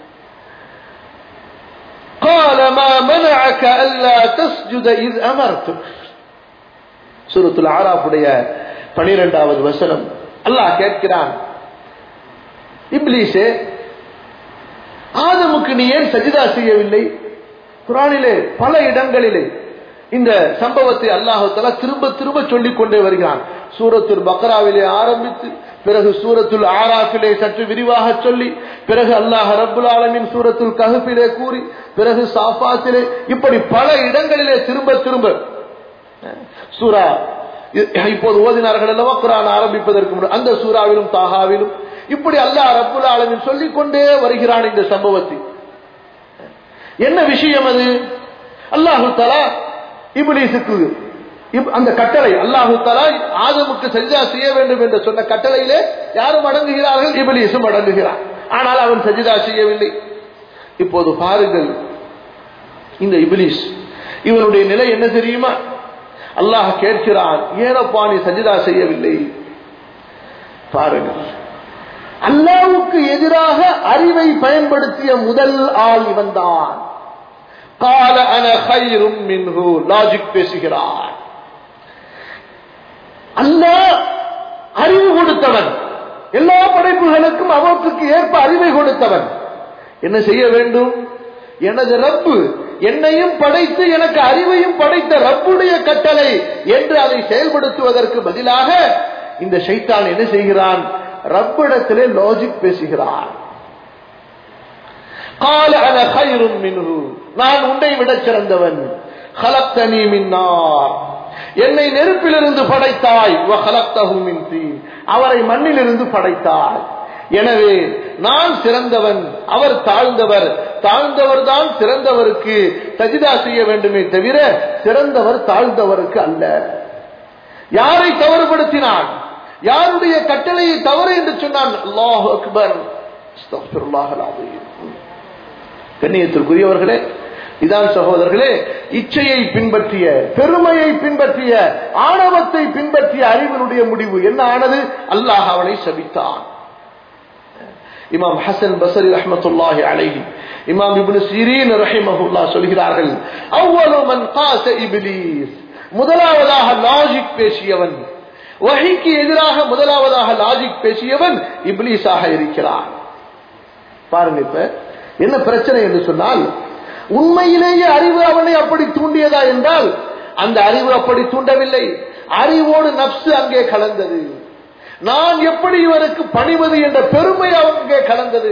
Speaker 1: قال ما منعك الا تسجد اذ امرتك. சூரத்துல் ஆராஃபுடைய 12வது வசனம். அல்லாஹ் கேட்கிறான், இப்லீஸே, ஆதமுக்கு நீ ஏன் சஜிதா செய்யவில்லை? குர்ஆனிலே பல இடங்களிலே இந்த சம்பவத்தை அல்லாஹ் தஆலா திரும்ப திரும்ப சொல்லிக் கொண்டே வருகிறான். சூரத்துல் பக்ராவிலே ஆரம்பித்து, பிறகு சூரத்துல் ஆராஃபிலே சற்று விரிவாக சொல்லி, பிறகு அல்லாஹ் ரப்புல் ஆலமீன் சூரத்துல் கஹ்ஃபிலே கூறி, பிறகு சாஃபாத்திலே, இப்படி பல இடங்களிலே திரும்ப திரும்ப சூரா இப்போது ஓதினார்கள் அல்லவா குர்ஆன் ஆரம்பிப்பதற்கு முன், அந்த சூராவிலும் தாஹாவிலும் இப்படி அல்லாஹ் ரப்புல் ஆலமீன் சொல்லிக் கொண்டே வருகிறான் இந்த சம்பவத்தை. என்ன விஷயம் அது? அல்லாஹ் தஆலா இப்லீஸுக்கு அந்த கட்டளை, அல்லாஹ் தஆலா ஆதமுக்கு சஜ்தா செய்ய வேண்டும் என்று சொன்ன கட்டளையிலே யாரும் அடங்குகிறார்கள்? இப்லீஸும் அடங்குகிறான். ஆனால் அவன் சஜ்தா செய்யவில்லை. இப்போது பாருங்கள், இந்த இப்லீஸ் இவனுடைய நிலை என்ன தெரியுமா? அல்லாஹ் கேட்கிறான், ஏனப்பா நீ சஜ்தா செய்யவில்லை? பாருங்கள், அல்லாஹ்வுக்கு எதிராக அறிவை பயன்படுத்திய முதல் ஆள் இவன்தான். قال انا خير منه. லாஜிக் பேசுகிறான். அல்லாஹ் அறிவு கொடுத்தவன், எல்லா படைப்புகளுக்கும் அவற்றுக்கு ஏற்ப அறிவை கொடுத்தவன். என்ன செய்ய வேண்டும்? எனது ரப்பு என்னையும் படைத்து எனக்கு அறிவையும் படைத்த ரப்புடைய கட்டளை என்று அதை செயல்படுத்துவதற்கு பதிலாக இந்த ஷைத்தான் என்ன செய்கிறான்? ரப்பிடத்திலே லாஜிக் பேசுகிறான். قال انا خير منه. நான் உன்னை விட சிறந்தவன். خلقتني من نار. என்னை நெருப்பிலிருந்து படைத்தாய். وخلقته من طين. அவரை மண்ணிலிருந்து படைத்தாய். எனவே நான் சிறந்தவன், அவர் தாழ்ந்தவர். தாழ்ந்தவர் தான் சிறந்தவருக்கு சஜிதா செய்ய வேண்டுமே தவிர சிறந்தவர் தாழ்ந்தவருக்கு அல்ல. யாரை தவறுபடுத்தினான்? யாருடைய கட்டளையை தவறு என்று சொன்னான்? அல்லாஹு அக்பர், அஸ்தக்ஃபிருல்லாஹல் அஸீம். கண்ணியத்திற்குரியவர்களே, இதான் சகோதரர்களே, இச்சையை பின்பற்றிய, பெருமையை பின்பற்றிய, ஆணவத்தை பின்பற்றிய அறிவினுடைய முடிவு என்ன ஆனது? அல்லாஹ் அவனை சபித்தான். இமாம் ஹசன் பஸ்ரி ரஹ்மத்துல்லாஹி அலைஹி, இமாம் இப்னு சீரீன் ரஹிமஹுல்லாஹ் சொல்கிறார்கள், அவ்வலு மன் காஸ இப்லீஸ், முதலாவதாக லாஜிக் பேசியவன், வஹீக்கு எதிராக முதலாவதாக லாஜிக் பேசியவன் இப்லீஸாக இருக்கிறான். பாருங்க, இப்ப என்ன பிரச்சனை என்று சொன்னால், உண்மையிலேயே அறிவு அவனை அப்படி தூண்டியதா என்றால் அந்த அறிவு அப்படி தூண்டவில்லை. அறிவோடு நப்சு அங்கே கலந்தது. நான் எப்படி இவருக்கு பணிவது என்ற பெருமை அங்கே கலந்தது.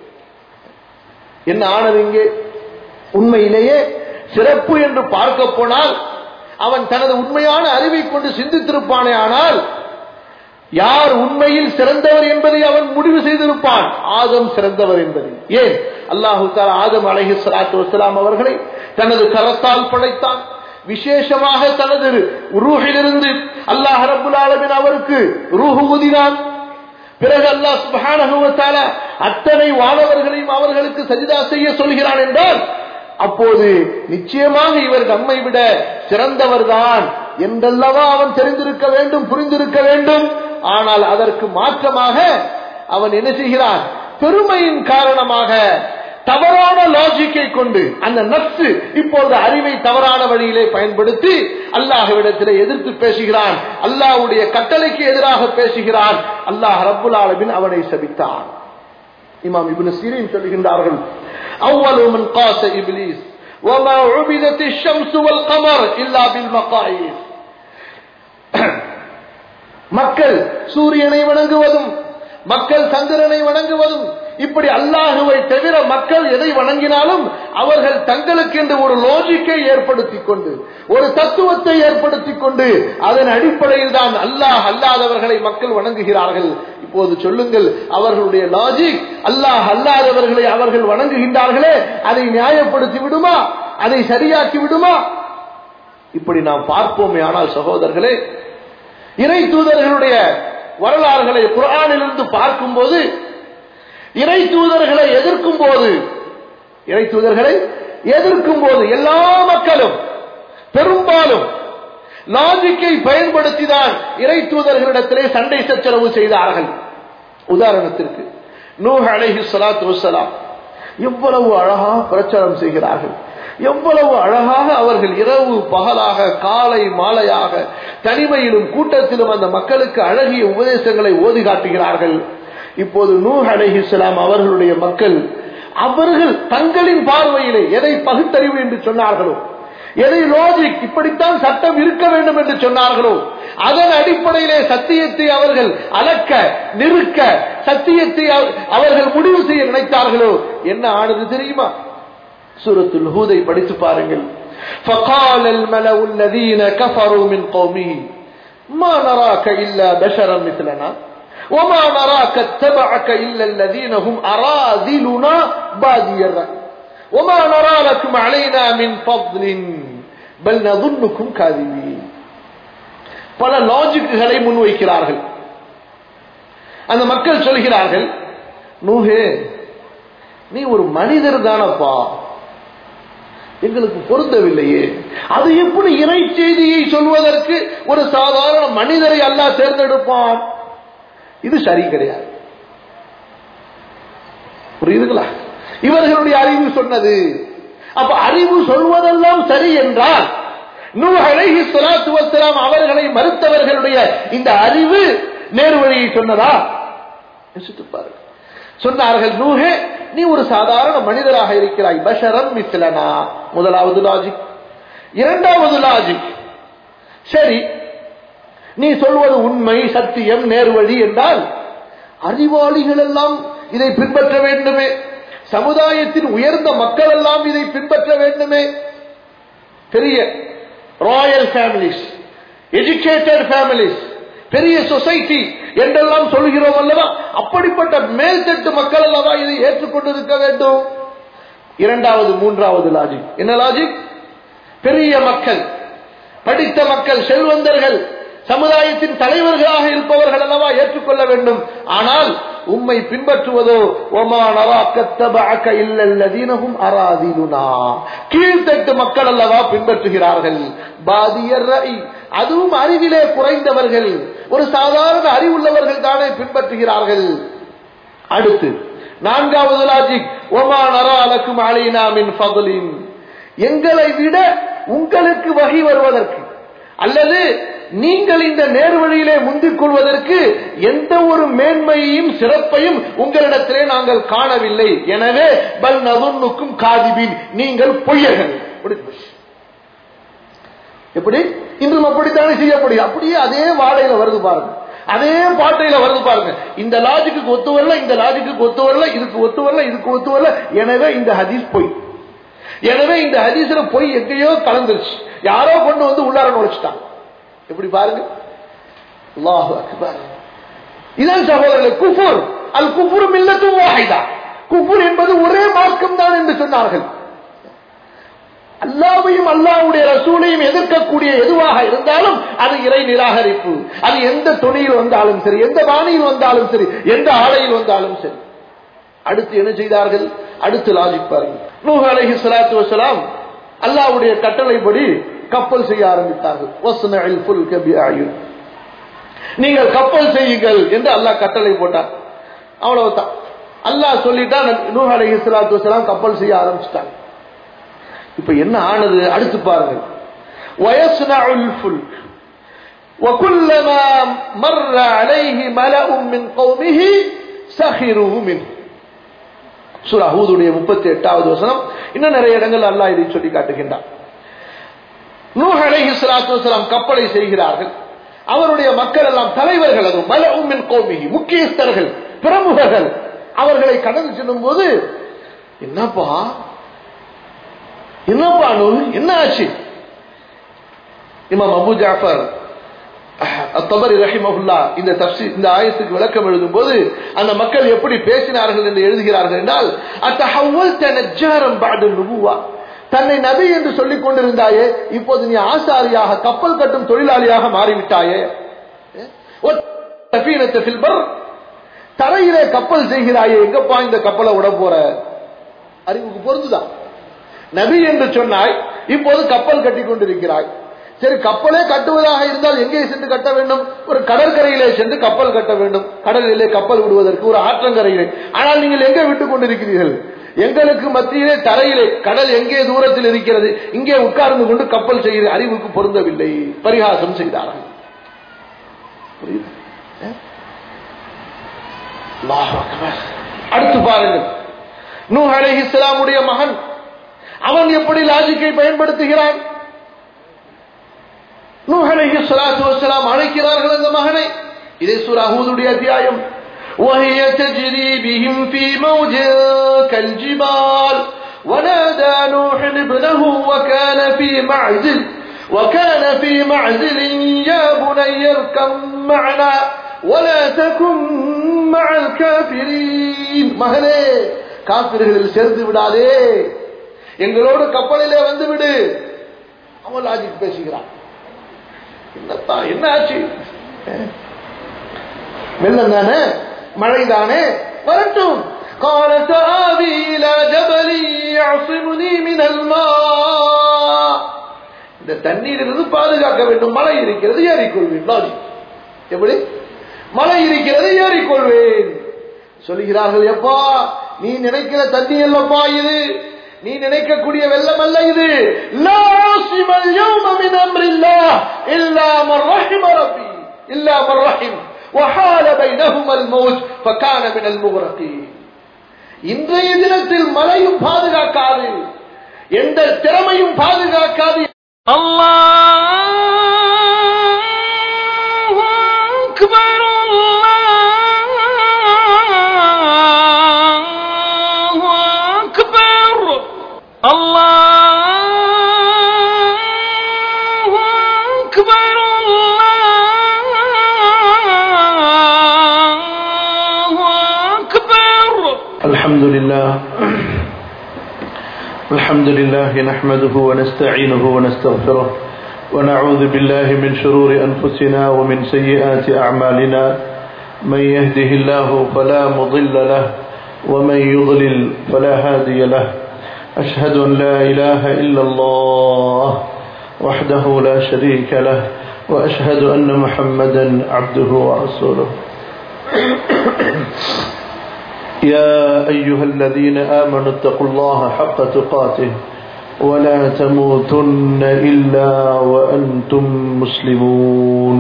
Speaker 1: என்ன ஆனது இங்கே? உண்மையிலேயே சிறப்பு என்று பார்க்க போனால் அவன் தனது உண்மையான அறிவை கொண்டு சிந்தித்திருப்பானே, ஆனால் யார் உண்மையில் சிறந்தவர் என்பதை அவன் முடிவு செய்திருப்பான். ஆதம் சிறந்தவர் என்பதை. ஏன்? அல்லாஹு தஆலா ஆதம் அலைஹிஸ்ஸலாத்து வஸ்ஸலாம் அவர்களை தனது கரத்தால் படைத்தான். விசேஷமாக தனது ரூஹிலிருந்து அல்லாஹ் ரப்புல் ஆலமீன் அவருக்கு ரூஹ் ஊதினான். பிறகு அல்லாஹ் சுப்ஹானஹு வ தஆலா அத்தனை வானவர்களையும் அவர்களுக்கு சஜிதா செய்ய சொல்கிறான் என்றால் அப்போது நிச்சயமாக இவர் நம்மை விட சிறந்தவர்தான் என்றல்லவா அவன் தெரிந்திருக்க வேண்டும், புரிந்திருக்க வேண்டும். ஆனால் அதற்கு மாற்றமாக அவன் என்ன செய்கிறான்? பெருமையின் காரணமாக தவறான லாஜிக்கை கொண்டு அந்த நப்சு இப்பொழுது அறிவை தவறான வழியிலே பயன்படுத்தி அல்லாஹ்விடத்திலே எதிர்த்து பேசுகிறான். அல்லாஹ்வுடைய கட்டளைக்கு எதிராக பேசுகிறான். அல்லாஹ் ரப்புல் ஆலமீன் அவனை சபித்தான். இமாம் இப்னு சீரீன் சொல்கின்றார்கள், அவ்வலு மன் காஸ இப்லீஸ் வமா உபிதத் الشمس والقمر الا بالمقاييس. மக்கள் சூரியனை வணங்குவதும் மக்கள் சந்திரனை வணங்குவதும், இப்படி அல்லாஹுவை தவிர மக்கள் எதை வணங்கினாலும் அவர்கள் தங்களுக்கென்று ஒரு லாஜிக்கை ஏற்படுத்திக் கொண்டு, ஒரு தத்துவத்தை ஏற்படுத்திக் கொண்டு அதன் அடிப்படையில் தான் அல்லாஹ் அல்லாதவர்களை மக்கள் வணங்குகிறார்கள். இப்போது சொல்லுங்கள், அவர்களுடைய லாஜிக் அல்லாஹ் அல்லாதவர்களை அவர்கள் வணங்குகின்றார்களே, அதை நியாயப்படுத்தி விடுமா? அதை சரியாக்கி விடுமா? இப்படி நாம் பார்ப்போமே. ஆனால் சகோதரர்களே, இறை தூதர்களுடைய வரலாறுகளை குர்ஆனிலிருந்து பார்க்கும்போது, இறை தூதர்களை எதிர்க்கும் போது எல்லா மக்களும் பெரும்பாலும் லாஜிக்கை பயன்படுத்திதான் இறை தூதர்களிடத்திலே சண்டை சச்சரவு செய்தார்கள். உதாரணத்திற்கு நூஹ் அலைஹிஸ்ஸலாத்து வஸ்ஸலாம் எவ்வளவு அழகாக பிரச்சாரம் செய்கிறார்கள், எவ்வளவு அழகாக அவர்கள் இரவு பகலாக, காலை மாலையாக, தனிமையிலும் கூட்டத்திலும் அந்த மக்களுக்கு அழகிய உபதேசங்களை ஓதி காட்டுகிறார்கள். இப்போது நூஹ் அலைஹிஸ்ஸலாம் அவர்களுடைய மக்கள், அவர்கள் தங்களின் பார்வையிலே எதை பகுத்தறிவு என்று சொன்னார்களோ, எதை லாஜிக், இப்படித்தான் சட்டம் இருக்க வேண்டும் என்று சொன்னார்களோ, அதன் அடிப்படையிலே சத்தியத்தை அவர்கள் அளக்க, நிறுக்க, சத்தியத்தை அவர்கள் முடிவு செய்ய நினைத்தார்களோ, என்ன ஆனது தெரியுமா? சூரத்துல் ஹூதை படித்து பாருங்கள். فقال الملأ الذين كفروا من قومه ما نراك إلا بشرا مثلنا وما نراك اتبعك إلا الذين هم أراذلنا بادي الرأي وما نرى لكم علينا من فضل بل نظنكم كاذبين. பல லாஜிக்குகளை முன்வைக்கிறார்கள். அந்த மக்கள் சொல்கிறார்கள், நூஹே, நீ ஒரு மனிதர் தானப்பா, எங்களுக்கு பொருந்தவில்லையே. அது எப்படி இறை செய்தியை சொல்வதற்கு ஒரு சாதாரண மனிதரை அல்லாஹ் தேர்ந்தெடுப்பான்? இது சரி கிடையாது. புரியுதுங்களா? இவர்களுடைய அறிவு சொன்னது. அப்ப அறிவு சொல்வதெல்லாம் சரி என்றால் நூஹ் அலைஹிஸ்ஸலாத்து வஸ்ஸலாம் அவர்களை மறுத்தவர்களுடைய இந்த அறிவு நேர்வழியை சொன்னதா? யோசித்து பாருங்க. சொன்னார்கள், நூஹே, நீ ஒரு சாதாரண மனிதராக இருக்கிறாய், பஷரம் மிஸ்லனா. முதலாவது லாஜிக். இரண்டாவது லாஜிக், சரி, நீ சொல்வது உண்மை, சத்தியம், நேர்வழி என்றால் அறிவாளிகள் எல்லாம் இதை பின்பற்ற வேண்டுமே, சமுதாயத்தின் உயர்ந்த மக்கள் எல்லாம் இதை பின்பற்ற வேண்டுமே. பெரிய ராயல் ஃபேமிலிஸ், எஜுகேட்டட் ஃபேமிலிஸ், பெரிய சொசைட்டி என்றெல்லாம் சொல்கிறோம் அல்லவா, அப்படிப்பட்ட மேல்தட்டு மக்கள் அல்லவா இதை ஏற்றுக்கொண்டிருக்க வேண்டும். இரண்டாவது, மூன்றாவது லாஜிக் என்ன லாஜிக்? பெரிய மக்கள், படித்த மக்கள், செல்வந்தர்கள், சமுதாயத்தின் தலைவர்களாக இருப்பவர்கள் அல்லவா ஏற்றுக்கொள்ள வேண்டும். ஆனால் உம்மை பின்பற்றுவதோ வமா நராக தபஅக இல்லல்லதீன ஹும் அராதிலுனா, கீழ்த்தட்டு மக்கள் அல்லவா பின்பற்றுகிறார்கள். பாதியர் ரஇ, அதுவும் அறிவிலே குறைந்தவர்கள், ஒரு சாதாரண அறிவுள்ளவர்கள் தானே பின்பற்றுகிறார்கள். அடுத்து நான்காவது லாஜிக், வமா நரா லக்கும் அலைனா மின் ஃபضலின், எங்களை விட உங்களுக்கு வஹி வருவதற்கு அல்லது நீங்கள் இந்த நேர்வழியிலே முந்திக் கொள்வதற்கு எந்த ஒரு மேன்மையையும் சிறப்பையும் உங்களிடத்திலே நாங்கள் காணவில்லை. எனவே பல் நதுன்னுக்கும் காதிபின், நீங்கள் பொய்யர்கள். எப்படி இன்றும் அப்படித்தானே செய்ய முடியும்? அப்படியே அதே வாடையில வருது பாருங்க, அதே பாட்டையில வருது பாருங்க. இந்த லாஜிக்கு ஒத்து வரல, இந்த லாஜிக்கு ஒத்து வரல, இதுக்கு ஒத்து வரல, இதுக்கு ஒத்து வரல. எனவே இந்த ஹதீஸ் பொய். எனவே இந்த ஹதீஸ்ல பொய் எங்கேயோ கலந்துருச்சு, யாரோ கொண்டு வந்து உள்ளார நுழைச்சிட்டாங்க. எப்படி பாருங்க, அல்லாஹு அக்பர். இதான் சகோதரர்களே குஃபுர். அல் குஃபுர் மில்லத்துன் வாஹிதா, குஃபுர் என்பது ஒரே மார்க்கம் தான் என்று சொன்னார்கள். அல்லாஹ்வையும் அல்லாஹ்வுடைய ரசூலையும் எதிர்க்கக்கூடிய எதுவாக இருந்தாலும் அது இறை நிராகரிப்பு. அது எந்த தொனியில் வந்தாலும் சரி, எந்த பாணியில் வந்தாலும் சரி, எந்த ஆலையில் வந்தாலும் சரி. அடுத்து என்ன செய்தார்கள்? அடுத்து லாஜிக் பாருங்க. நூஹ் அலைஹிஸ்ஸலாத்து வஸலாம் அல்லாஹ்வுடைய கட்டளைப்படி கப்பல் செய்ய ஆரம்பித்தார்கள். வஸ்னஇல் ஃபுல்க பிஅயுன், நீங்கள் கப்பல் செய்யுங்கள் என்று அல்லாஹ் கட்டளை போட்டார். அவ்வளவுதான், அல்லாஹ் சொல்லிட்டான். நூஹ் அலைஹிஸ்ஸலாத்து வஸலாம் கப்பல் செய்ய ஆரம்பிச்சிட்டாங்க. இப்ப என்ன ஆனது? அடுத்து பாருங்கள். வயஸ்னஉல் ஃபுல்க் வகுல்லமா மர்ர அலைஹி மலஉம் மின் கௌமிஹி சஹிரு மின்ஹு. சூரா ஹூதுடைய 38வது வசனம். இன்னும் நிறைய இடங்கள் அல்லாஹ் இதை சொல்லி காட்டுகின்றான். நூஹ் அலைஹிஸ்ஸலாத்து வஸலாம் கப்பலை செய்கிறார்கள். அவருடைய மக்கள் எல்லாம் தலைவர்கள், அது மலஉம் மின் கௌமிஹி, முக்கியஸ்தர்கள், பிரமுகர்கள். அவர்களை கடந்து செல்லும் போது என்னப்பா நூஹ், என்ன ஆச்சு? இமாம் அபூ ஜாஃபர் அத்-தபரி ரஹிமஹுல்லாஹ் இந்த தஃப்சீர், இந்த ஆயத்துக்கு விளக்கம் எழுதும் போது அந்த மக்கள் எப்படி பேசினார்கள் என்று எழுதுகிறார்கள் என்றால், அத்தஹவ்வல்த நஜ்ஜாரம் பஅத நுபுவா, தன்னை நபி என்று சொல்லிக் கொண்டிருந்தாயே, இப்போது நீ ஆசாரியாக, கப்பல் கட்டும் தொழிலாளியாக மாறிவிட்டாயே. தரையிலே கப்பல் செய்கிறாயே, எங்கப்பா இந்த கப்பலை விட போற? அறிவுக்கு பொருந்துதான். நபி என்று சொன்னாய், இப்போது கப்பல் கட்டி கொண்டிருக்கிறாய். சரி, கப்பலே கட்டுவதாக இருந்தால் எங்கே சென்று கட்ட வேண்டும்? ஒரு கடற்கரையிலே சென்று கப்பல் கட்ட வேண்டும். கடலிலே கப்பல் விடுவதற்கு ஒரு ஆற்றங்கரையிலே. ஆனால் நீங்கள் எங்கே விட்டுக் கொண்டிருக்கிறீர்கள்? எங்களுக்கு மத்தியிலே தரையிலே, கடல் எங்கே தூரத்தில் இருக்கிறது, இங்கே உட்கார்ந்து கொண்டு கப்பல் செய்கிற. அறிவுக்கு பொருந்தவில்லை, பரிகாசம் செய்தார்கள். அடுத்து பாருங்கள், நூஹ் அலைஹிஸ்ஸலாமுடைய மகன், அவன் எப்படி லாஜிக்கை பயன்படுத்துகிறான்? நூஹ் அலைஹிஸ்ஸலாத்து வஸ்ஸலாம் அழைக்கிறார்கள் அந்த மகனை. இதே சூரா ஹூதுடைய அத்தியாயம். وهي تجري بهم في موج كالجبال ونادى نوح ابنه وكان في معزل يا بني اركب معنا ولا تكن مع الكافرين. மகனே, காபிர்களில் சேர்ந்து விடாதே, எங்களோடு கப்பலிலே வந்து விடு. அவன் லாஜிக் பேசுகிறான். என்ன ஆச்சு? வெள்ளம் தானே, மழை தானே, வரட்டும். قال سآوي إلى جبل يعصمني من الماء, இந்த தண்ணீரிலிருந்து பாதுகாக்க வேண்டும். மழை இருக்கிறது, ஏறிக்கொள்வேன். லாஜிக் எப்படி? மழை இருக்கிறது, ஏறிக்கொள்வேன். சொல்லுகிறார்கள், எப்பா நீ நினைக்கிற தண்ணி அல்லப்பா இது, நீ நினைக்கக்கூடிய வெள்ளம் அல்ல இது. லா ஆஸிமல் யௌம மின் அம்ரில்லாஹ் இல்லா மன் ரஹிம ரப்பி இல்லா மன் ரஹிம் வஹால பைனஹுமா அல்-மௌஜ் ஃபகான மினல் முக்ரகீன். இன்றைய தினத்தில் மழையும் பாதுகாக்காது, எந்த திறமையும் பாதுகாக்காது. அல்லாஹு அக்பர், அல்லாஹு அக்பர், அல்லாஹு அக்பர், அல்லாஹு அக்பர். அல்ஹம்துலில்லாஹ் الحمد لله نحمده ونستعينه ونستغفره ونعوذ بالله من شرور أنفسنا ومن سيئات أعمالنا من يهده الله فلا مضل له ومن يضلل فلا هادي له أشهد أن لا إله إلا الله وحده لا شريك له وأشهد أن محمدا عبده ورسوله يا أيها الذين آمنوا اتقوا الله حق تقاته ولا تموتن إلا وأنتم مسلمون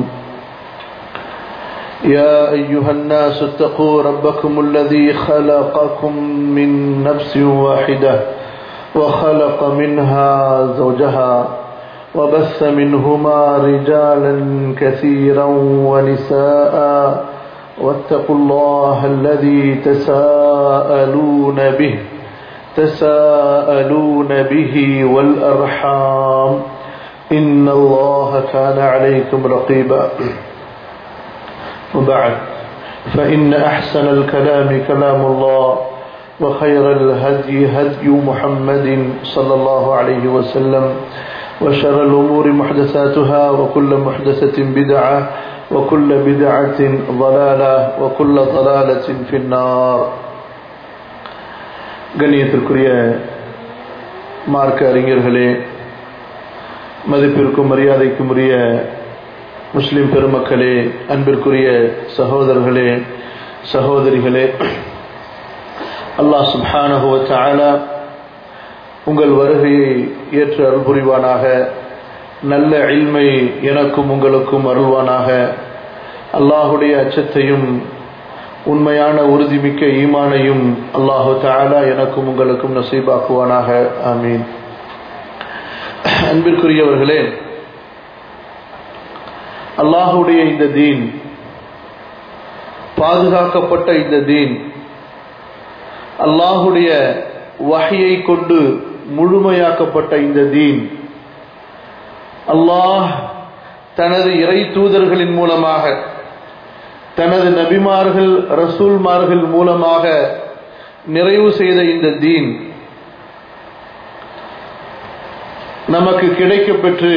Speaker 1: يا أيها الناس اتقوا ربكم الذي خلقكم من نفس واحدة وخلق منها زوجها وبث منهما رجالا كثيرا ونساء واتقوا الله الذي تساءلون به والأرحام إن الله كان عليكم رقيبا وبعد فإن أحسن الكلام كلام الله وخير الهدي هدي محمد صلى الله عليه وسلم وشر الأمور محدثاتها وكل محدثة بدعة وكل بدعة ضلالة وكل ضلالة في النار. கண்ணியத்திற்குரிய மார்க்க அறிஞர்களே, மதிப்பிற்கும் மரியாதைக்கும் உரிய முஸ்லிம் பெருமக்களே, அன்பிற்குரிய சகோதரர்களே சகோதரிகளே, அல்லாஹ் சுப்ஹானஹு வ தஆலா உங்கள் வருகையை ஏற்று அருள் புரிவானாக. நல்ல இல்மை எனக்கும் உங்களுக்கும் அருள்வானாக. அல்லாஹுடைய அச்சத்தையும் உண்மையான உறுதிமிக்க ஈமானையும் அல்லாஹு தஆலா எனக்கும் உங்களுக்கும் நசீபாக்குவானாக. ஆமீன். அன்பிற்குரியவர்களே, அல்லாஹுடைய இந்த தீன், பாதுகாக்கப்பட்ட இந்த தீன், அல்லாஹுடைய வஹ்யை கொண்டு முழுமையாக்கப்பட்ட இந்த தீன், அல்லாஹ் தனது இறை தூதர்களின் மூலமாக, தனது நபிமார்கள் ரசூல்மார்கள் மூலமாக நிறைவு செய்த இந்த தீன் நமக்கு கிடைக்கப்பெற்று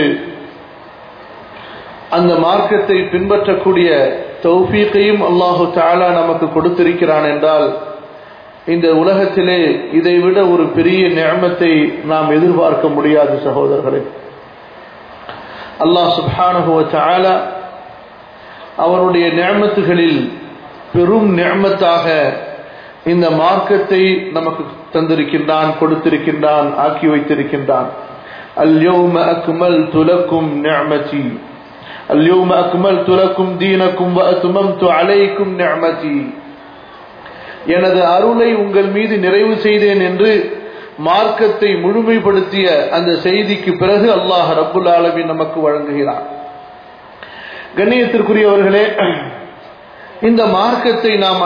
Speaker 1: அந்த மார்க்கத்தை பின்பற்றக்கூடிய தௌஃபீகையும் அல்லாஹு தஆலா நமக்கு கொடுத்திருக்கிறான் என்றால், இந்த உலகத்திலே இதைவிட ஒரு பெரிய நிஅமத்தை நாம் எதிர்பார்க்க முடியாது சகோதரர்களே. அல்லாஹ் சுப்ஹானஹு வ தஆலா அவருடைய நிஅமத்துகளில் பெரும் நிஅமத்தாக இந்த மார்க்கத்தை நமக்கு தந்திருக்கின்றான், கொடுத்திருக்கின்றான், ஆக்கி வைத்திருக்கின்றான். அல்யௌம அக்மல்து லக்கும் நிஅமதி அல்யௌம அக்மல்து லக்கும் தீனக்கும் வ அத்மம்து அலைக்கும் நிஅமதி. எனது அருளை உங்கள் மீது நிறைவு செய்தேன் என்று மார்க்கத்தை முழுமைப்படுத்திய அந்த செய்திக்கு பிறகு அல்லாஹ் ரப்புல் ஆலமீன் நமக்கு வழங்குகிறார். கண்ணியத்திற்குரியவர்களே, இந்த மார்க்கத்தை நாம்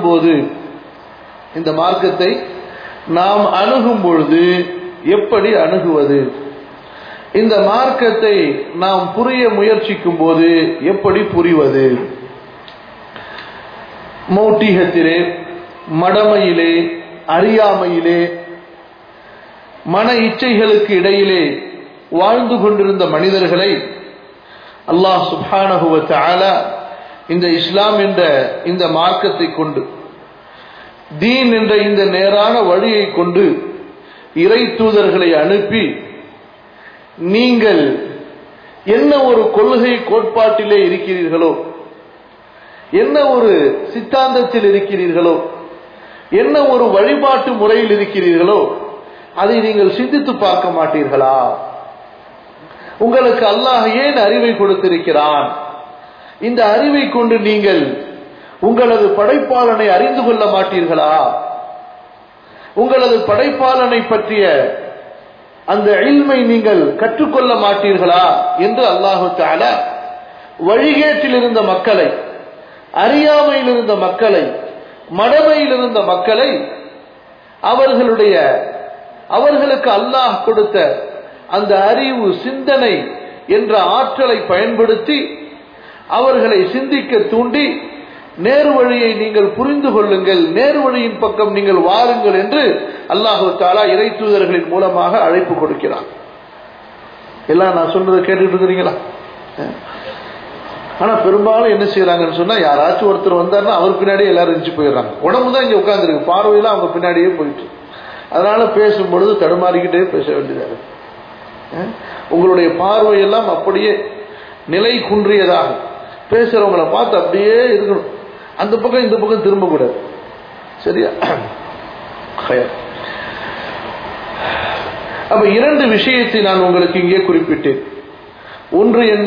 Speaker 1: அணுகும் பொழுது எப்படி அணுகுவது, இந்த மார்க்கத்தை நாம் புரிய முயற்சிக்கும் போது எப்படி புரிவது? மௌட்டிகத்திலே, மடமையிலே, அறியாமையிலே, மன இச்சைகளுக்கு இடையிலே வாழ்ந்து கொண்டிருந்த மனிதர்களை அல்லாஹ் சுப்ஹானஹு வ தஆலா இந்த இஸ்லாம் என்ற இந்த மார்க்கத்தை கொண்டு, தீன் என்ற இந்த நேரான வழியை கொண்டு இறை தூதர்களை அனுப்பி, நீங்கள் என்ன ஒரு கொள்கை கோட்பாட்டிலே இருக்கிறீர்களோ, என்ன ஒரு சித்தாந்தத்தில் இருக்கிறீர்களோ, என்ன ஒரு வழிபாட்டு முறையில் இருக்கிறீர்களோ, அதை நீங்கள் சிந்தித்து பார்க்க மாட்டீர்களா? உங்களுக்கு அல்லாஹ் ஏன் அறிவை கொடுத்திருக்கிறான்? இந்த அறிவை கொண்டு நீங்கள் உங்களது படைப்பாளனை அறிந்து கொள்ள மாட்டீர்களா? உங்களது படைப்பாளனை பற்றிய அந்த இல்மை நீங்கள் கற்றுக்கொள்ள மாட்டீர்களா என்று அல்லாஹு தஆலா வழிகேட்டில் இருந்த மக்களை, அறியாமையில் இருந்த மக்களை, மடமையில் இருந்த மக்களை அவர்களுக்கு அல்லாஹ் கொடுத்த அந்த அறிவு, சிந்தனை என்ற ஆற்றலை பயன்படுத்தி அவர்களை சிந்திக்க தூண்டி, நேரு வழியை நீங்கள் புரிந்து கொள்ளுங்கள், நேரு வழியின் பக்கம் நீங்கள் வாருங்கள் என்று அல்லாஹு தஆலா இறை தூதர்களின் மூலமாக அழைப்பு கொடுக்கிறார். எல்லாம் நான் சொல்றதை கேட்டுட்டு இருக்கிறீங்களா? ஆனா பெரும்பாலும் என்ன செய்யறாங்கன்னு சொன்னா, யாராச்சும் ஒருத்தர் வந்தாருன்னா அவர் பின்னாடியே எல்லாரும் இருந்துச்சு போயிடுறாங்க. உடம்புதான் இங்க உட்கார்ந்துருக்கு, பார்வையில அவங்க பின்னாடியே போயிட்டு. அதனால பேசும்பொழுது தடுமாறிக்கிட்டே பேச வேண்டியதா இருக்கு. உங்களுடைய பார்வையெல்லாம் அப்படியே நிலை குன்றியதாக, பேசுறவங்களை பார்த்து அப்படியே இருக்கணும், அந்த பக்கம் இந்த பக்கம் திரும்ப கூடாது. சரியா? அப்ப இரண்டு விஷயத்தை நான் உங்களுக்கு இங்கே குறிப்பிட்டேன். ஒன்று என்ன,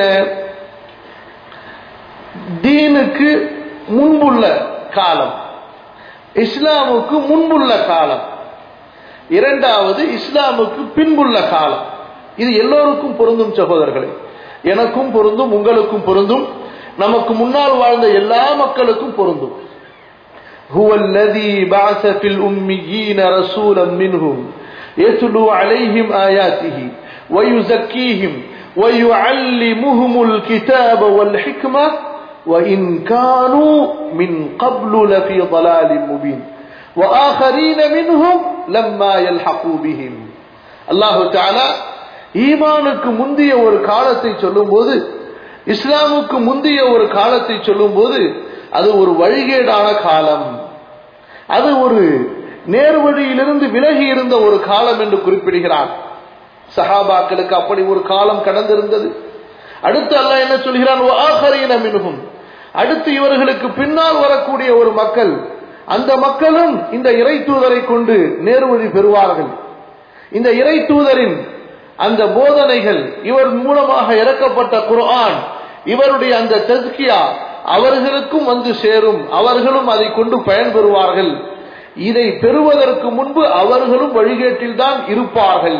Speaker 1: தீனுக்கு முன்புள்ள காலம், இஸ்லாமுக்கு முன்புள்ள காலம். இரண்டாவது இஸ்லாமுக்கு பின்புள்ள காலம். இது எல்லோருக்கும் பொருந்தும் சகோதரர்களே, எனக்கும் பொருந்தும், உங்களுக்கும் பொருந்தும், நமக்கு முன்னால் வாழ்ந்த எல்லா மக்களுக்கும் பொருந்தும். هو الذي بعث في الأميين رسولا منهم يتلو عليهم آياته ويزكيهم ويعلمهم الكتاب والحكمة وإن كانوا من قبل لفي ضلال مبين وآخرين منهم لما يلحقوا بهم. அல்லாஹ் தஆலா ஈமானுக்கு முந்திய ஒரு காலத்தை சொல்லும்போது, இஸ்லாமுக்கு முந்திய ஒரு காலத்தை சொல்லும்போது, அது ஒரு வழிகேடான காலம், அது ஒரு நேர்வழியிலிருந்து விலகி இருந்த ஒரு காலம் என்று குறிப்பிடுகிறார். சஹாபாக்களுக்கு அப்படி ஒரு காலம் கடந்திருந்தது. அடுத்து அல்லாஹ் என்ன சொல்கிறான், வஆகரீன மின்ஹும், அடுத்து இவர்களுக்கு பின்னால் வரக்கூடிய ஒரு மக்கள், அந்த மக்களும் இந்த இறை தூதரை கொண்டு நேர்வழி பெறுவார்கள். இந்த இறை தூதரின் அந்த போதனைகள், இவர் மூலமாக இறக்கப்பட்ட குர்ஆன், இவருடைய அந்த தஸ்கியா அவர்களுக்கும் வந்து சேரும், அவர்களும் அதை கொண்டு பயன்பெறுவார்கள். இதை பெறுவதற்கு முன்பு அவர்களும் வழிகேட்டில் தான் இருப்பார்கள்.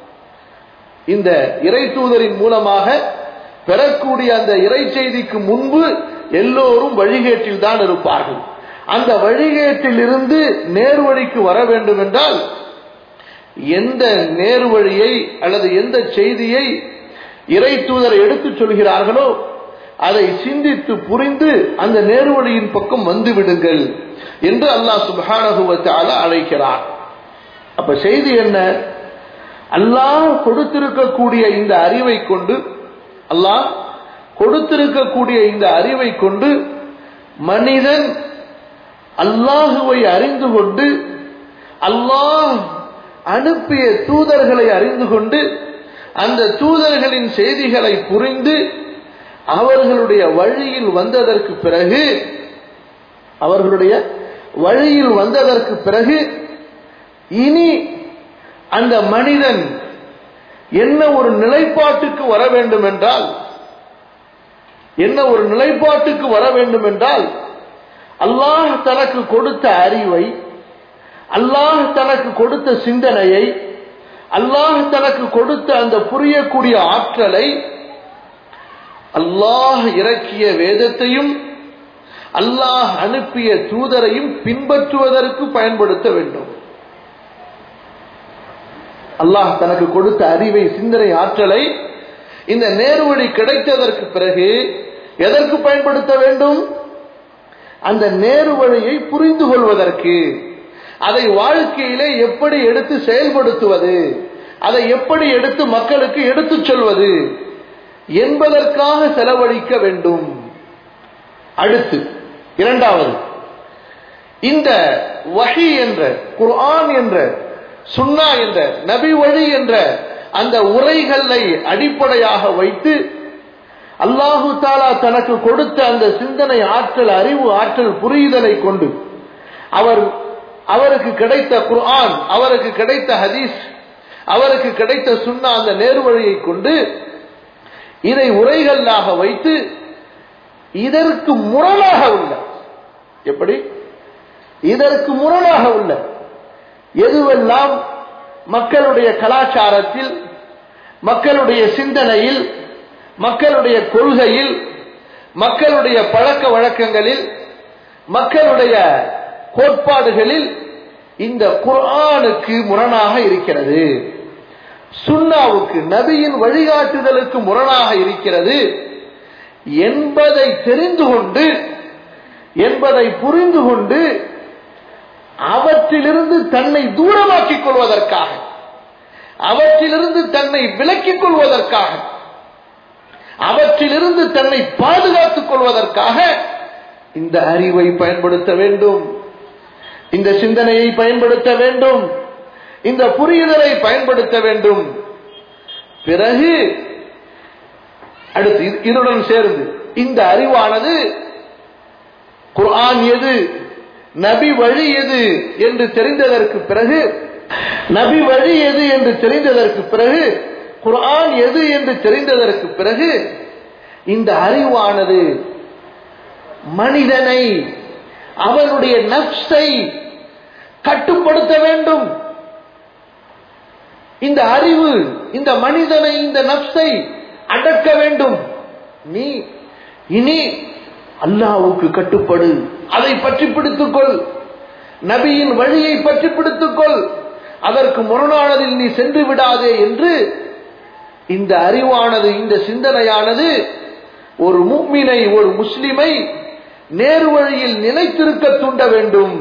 Speaker 1: இந்த இறை தூதரின் மூலமாக பெறக்கூடிய அந்த இறை செய்திக்கு முன்பு எல்லோரும் வழிகேட்டில் தான் இருப்பார்கள். அந்த வழிகேட்டில் இருந்து நேர்வழிக்கு வர வேண்டும் என்றால், எந்த நேர்வழியை அல்லது எந்த செய்தியை இறை தூதர் எடுத்துச் சொல்கிறார்களோ அதை சிந்தித்து புரிந்து அந்த நேர்வழியின் பக்கம் வந்து விடுங்கள் என்று அல்லாஹ் சுப்ஹானஹு வ தஆலா அழைக்கிறார். அப்ப செய்தி என்ன, அல்லாஹ் கொடுத்திருக்கக்கூடிய இந்த அறிவை கொண்டு, அல்லாஹ் கொடுத்திருக்கக்கூடிய இந்த அறிவை கொண்டு மனிதன் அல்லாஹுவை அறிந்து கொண்டு, அல்லாஹ் அனுப்பிய தூதர்களை அறிந்து கொண்டு, அந்த தூதர்களின் செய்திகளை புரிந்து அவர்களுடைய வழியில் வந்ததற்கு பிறகு, அவர்களுடைய வழியில் வந்ததற்கு பிறகு இனி அந்த மனிதன் என்ன ஒரு நிலைப்பாட்டுக்கு வர வேண்டும் என்றால், என்ன ஒரு நிலைப்பாட்டுக்கு வர வேண்டும் என்றால், அல்லாஹ் தனக்கு கொடுத்த அறிவை, அல்லாஹ் தனக்கு கொடுத்த சிந்தனையை, அல்லாஹ் தனக்கு கொடுத்த அந்த புரியக்கூடிய ஆற்றலை, அல்லாஹ் இறக்கிய வேதத்தையும் அல்லாஹ் அனுப்பிய தூதரையும் பின்பற்றுவதற்கு பயன்படுத்த வேண்டும். அல்லாஹ் தனக்கு கொடுத்த அறிவை, சிந்தனை, ஆற்றலை இந்த நேர்வழி கிடைத்ததற்கு பிறகு எதற்கு பயன்படுத்த வேண்டும்? அந்த நேர்வழியை புரிந்து கொள்வதற்கு, அதை வாழ்க்கையிலே எப்படி எடுத்து செயல்படுத்துவது, அதை எப்படி எடுத்து மக்களுக்கு எடுத்துச் சொல்வது என்பதற்காக செலவழிக்க வேண்டும். அடுத்து இரண்டாவது, இந்த வஹி என்ற, குர்ஆன் என்ற, சுன்னா என்ற, நபி வழி என்ற அந்த உரைகளை அடிப்படையாக வைத்து அல்லாஹு தஆலா தனக்கு கொடுத்த அந்த சிந்தனை ஆற்றல், அறிவு ஆற்றல், புரிதலை கொண்டு அவருக்கு கிடைத்த குர்ஆன், அவருக்கு கிடைத்த ஹதீஸ், அவருக்கு கிடைத்த சுன்னா, அந்த நேர்வழியை கொண்டு இதை உரைகளாக வைத்து இதற்கு முரணாக உள்ள, எப்படி இதற்கு முரணாக உள்ள எதுவெல்லாம் மக்களுடைய கலாச்சாரத்தில், மக்களுடைய சிந்தனையில், மக்களுடைய கொள்கையில், மக்களுடைய பழக்க வழக்கங்களில், மக்களுடைய கோட்பாடுகளில் இந்த குர்ஆனுக்கு முரணாக இருக்கிறது, சுன்னாவுக்கு, நபியின் வழிகாட்டுதலுக்கு முரணாக இருக்கிறது என்பதை தெரிந்து கொண்டு, என்பதை புரிந்து கொண்டு அவற்றிலிருந்து தன்னை தூரமாக்கிக் கொள்வதற்காக, அவற்றிலிருந்து தன்னை விலக்கிக் கொள்வதற்காக, அவற்றிலிருந்து தன்னை பாதுகாத்துக் கொள்வதற்காக இந்த அறிவை பயன்படுத்த வேண்டும், இந்த சிந்தனையை பயன்படுத்த வேண்டும், இந்த புரிதலை பயன்படுத்த வேண்டும். பிறகு அடுத்து இதனுடன் சேர்ந்து இந்த அறிவானது குர்ஆன் எது, நபி வழி எது என்று தெரிந்ததற்கு பிறகு, நபி வழி எது என்று தெரிந்ததற்கு பிறகு, குர்ஆன் எது என்று தெரிந்ததற்கு பிறகு, இந்த அறிவானது மனிதனை, அவனுடைய நஃப்ஸை கட்டுப்படுத்த வேண்டும். இந்த அறிவு இந்த மனிதனை, இந்த நஃப்ஸை அடக்க வேண்டும். நீ இனி அல்லாஹ்வுக்கு கட்டுப்படு, அதை பற்றி பிடித்துக்கொள், நபியின் வழியை பற்றி பிடித்துக்கொள், அதற்கு முரணானதில் நீ சென்று விடாதே என்று இந்த அறிவானது, இந்த சிந்தனையானது ஒரு முஃமினை, ஒரு முஸ்லிமை நேரு வழியில் நிலைத்திருக்க தூண்ட வேண்டும்.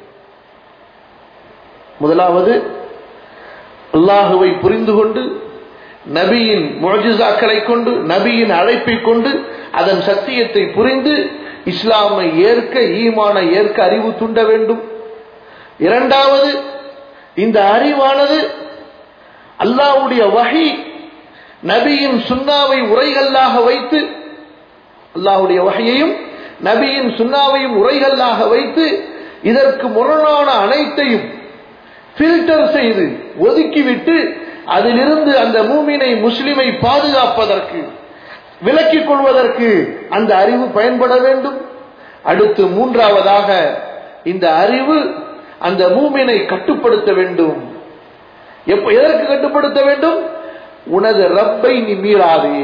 Speaker 1: முதலாவது அல்லாஹுவை புரிந்து கொண்டு, நபியின் முஅஜிசாக்களை கொண்டு, நபியின் அழைப்பை கொண்டு, அதன் சத்தியத்தை புரிந்து இஸ்லாமை ஏற்க, ஈமானை ஏற்க அறிவு தூண்ட வேண்டும். இரண்டாவது, இந்த அறிவானது அல்லாஹ்வுடைய வஹி, நபியின் சுன்னாவை உரைகளாக வைத்து, அல்லாஹ்வுடைய வஹியையும் நபியின் சுன்னாவையும் உரைகளாக வைத்து, இதற்கு முரணான அனைத்தையும் ஃபில்டர் செய்து ஒதுக்கிவிட்டு, அதிலிருந்து அந்த மூமினை, முஸ்லிமை பாதுகாப்பதற்கு, விலக்கிக் கொள்வதற்கு அந்த அறிவு பயன்பட வேண்டும். அடுத்து மூன்றாவதாக, இந்த அறிவு அந்த மூமினை கட்டுப்படுத்த வேண்டும். எதற்கு கட்டுப்படுத்த வேண்டும்? உனது ரப்பை நீ மீறாதே,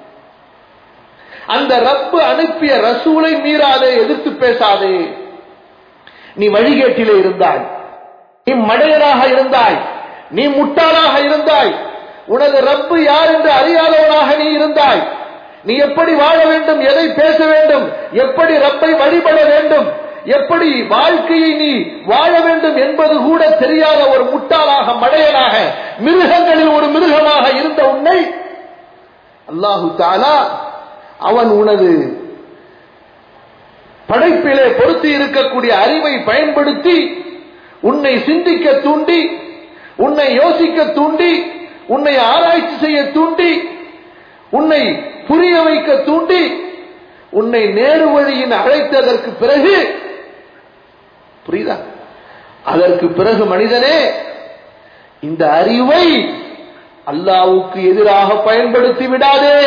Speaker 1: அந்த ரப்பு அனுப்பிய ரசூலை மீறாதே, எதிர்த்து பேசாதே. நீ வழிகேட்டிலே இருந்தாய், நீ மடையராக இருந்தாய், நீ முட்டாளாக இருந்தாய், உனது ரப்பு யார் என்று அறியாதவனாக நீ இருந்தாய், நீ எப்படி வாழ வேண்டும், எதை பேச வேண்டும், எப்படி ரப்பை வழிபட வேண்டும், எப்படி வாழ்க்கையை நீ வாழ வேண்டும் என்பது கூட தெரியாத ஒரு முட்டாளாக, மடையனாக, மிருகங்களில் ஒரு மிருகமாக இருந்த உன்னை அல்லாஹு தஆலா அவன் உனது படைப்பிலே பொருத்தி இருக்கக்கூடிய அறிவை பயன்படுத்தி உன்னை சிந்திக்க தூண்டி, உன்னை யோசிக்க தூண்டி, உன்னை ஆராய்ச்சி செய்ய தூண்டி, உன்னை புரிய வைக்க தூண்டி, உன்னை நேரு வழியின் அழைத்ததற்கு பிறகு, புரியுதா, அதற்கு பிறகு மனிதனே இந்த அறிவை அல்லாஹ்வுக்கு எதிராக பயன்படுத்தி விடாதே.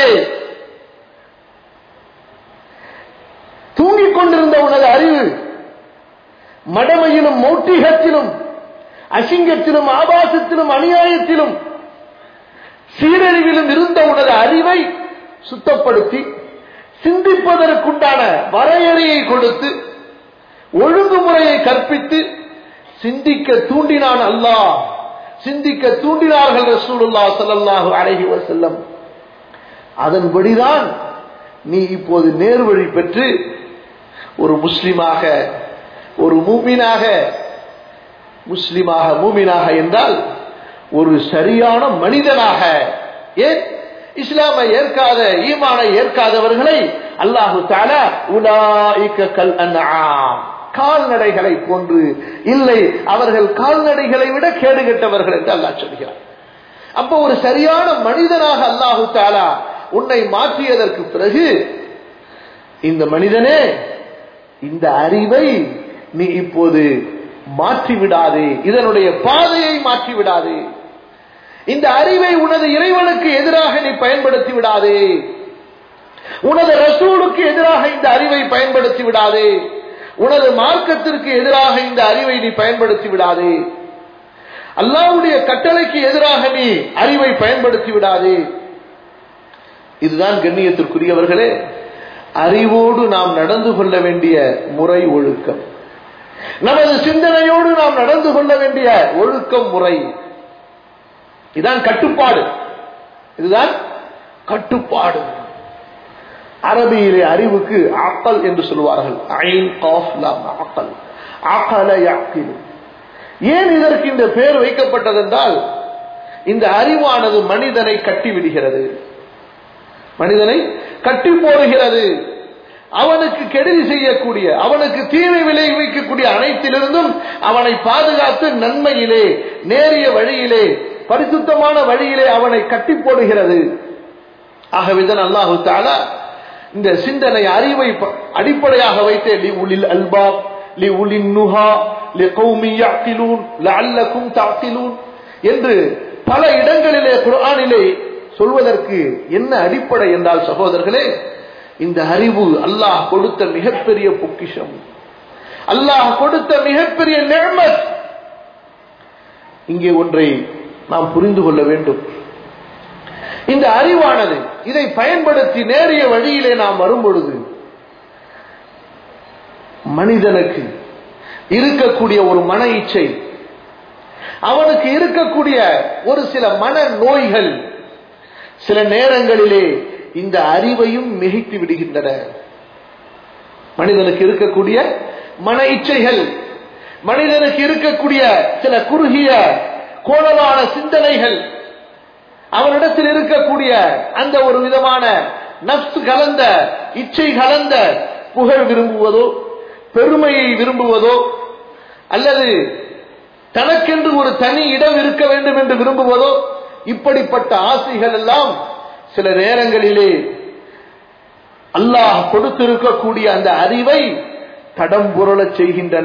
Speaker 1: தூங்கிக் கொண்டிருந்த உனது அறிவு மடமையிலும், மௌட்டிகத்திலும், அசிங்கத்திலும், ஆபாசத்திலும், அநியாயத்திலும், சீரழிவிலும் இருந்த உனது அறிவை சுத்தப்படுத்தி, சிந்திப்பதற்குண்டான வரையறையை கொடுத்து, ஒழுங்குமுறையை கற்பித்து, சிந்திக்க தூண்டினான் அல்லாஹ், சிந்திக்க தூண்டினார்கள் ரசூலுல்லாஹ் ஸல்லல்லாஹு அலைஹி வஸல்லம். அதன்படிதான் நீ இப்போது நேர்வழி பெற்று ஒரு முஸ்லிமாக, ஒரு மூமினாக, முஸ்லிமாக மூமினாக என்றால் ஒரு சரியான மனிதனாக. ஏன் இஸ்லாமை ஏற்காத, ஈமானை ஏற்காதவர்களை அல்லாஹு தஆலா உலாயிக கல் அன்ஆம், கால்நடைகளை போன்று இல்லை, அவர்கள் கால்நடைகளை விட கேடுகெட்டவர்கள் என்று அல்லாஹ் சொல்கிறார். அப்போ ஒரு சரியான மனிதனாக அல்லாஹு தஆலா உன்னை மாற்றியதற்கு பிறகு, இந்த மனிதனே இந்த அறிவை நீ இப்போது மாற்றிவிடாதே, இதனுடைய பாதையை மாற்றிவிடாதே, இந்த அறிவை உனது இறைவனுக்கு எதிராக நீ பயன்படுத்தி விடாதே, உனது ரசூலுக்கு எதிராக இந்த அறிவை பயன்படுத்தி விடாதே, உனது மார்க்கத்திற்கு எதிராக இந்த அறிவை நீ பயன்படுத்தி விடாதே, அல்லாஹ்வுடைய கட்டளைக்கு எதிராக நீ அறிவை பயன்படுத்தி விடாதே. இதுதான் கண்ணியத்திற்குரியவர்களே அறிவோடு நாம் நடந்து கொள்ள வேண்டிய முறை, ஒழுக்கம். நமது சிந்தனையோடு நாம் நடந்து கொள்ள வேண்டிய ஒழுக்கம், முறை. இதுதான் கட்டுப்பாடு, இதுதான் கட்டுப்பாடு. அரபியிலே அறிவுக்கு அக்கல் என்று சொல்வார்கள். ஐன் காஃப் லாம் அக்கல், அகல யஅகில். ஏன் இதற்கு இந்த பெயர் வைக்கப்பட்டது என்றால், இந்த அறிவானது மனிதனை கட்டிவிடுகிறது, மனிதனை கட்டி போடுகிறது. அவனுக்கு கெடுதி செய்யக்கூடிய, அவனுக்கு தீமை விளைவிக்கக்கூடிய அனைத்திலிருந்தும் அவனை பாதுகாத்து நன்மையிலே, நேரிய வழியிலே, பரிசுத்தமான வழியிலே அவனை கட்டி போடுகிறது. ஆகவேதான் அல்லாஹு தஆலா இந்த சிந்தனை, அறிவை அடிப்படையாக வைத்தே லிஉலில் அல்பாப் லிஉலின் நுஹா லிகௌமி யஅகிலூன் லஅல்லகும் தஅகிலூன் என்று பல இடங்களிலே குர்ஆனிலே சொல்வதற்கு என்ன அடிப்படை என்றால் சகோதரர்களே, இந்த அறிவு அல்லாஹ் கொடுத்த மிகப்பெரிய பொக்கிஷம், அல்லாஹ் கொடுத்த மிகப்பெரிய நிஅமத். இங்கே ஒன்றை நாம் புரிந்து கொள்ள வேண்டும். இந்த அறிவானது, இதை பயன்படுத்தி நேரிய வழியிலே நாம் வரும் பொழுது மனிதனுக்கு இருக்கக்கூடிய ஒரு மன இச்சை, அவனுக்கு இருக்கக்கூடிய ஒரு சில மன நோய்கள் சில நேரங்களிலே இந்த அறிவையும் மிகைத்து விடுகின்றன. மனிதனுக்கு இருக்கக்கூடிய மன இச்சைகள், மனிதனுக்கு இருக்கக்கூடிய சில குறுகிய கோணலான சிந்தனைகள், அவனிடத்தில் இருக்கக்கூடிய அந்த ஒரு விதமான நஃப்ஸ் கலந்த, இச்சை கலந்த புகழ் விரும்புவதோ, பெருமையை விரும்புவதோ, அல்லது தனக்கென்று ஒரு தனி இடம் இருக்க வேண்டும் என்று விரும்புவதோ, இப்படிப்பட்ட ஆசைகள் எல்லாம் சில நேரங்களிலே அல்லாஹ் கொடுத்திருக்கக்கூடிய அந்த அறிவை தடம்புரளச் செய்கின்றன.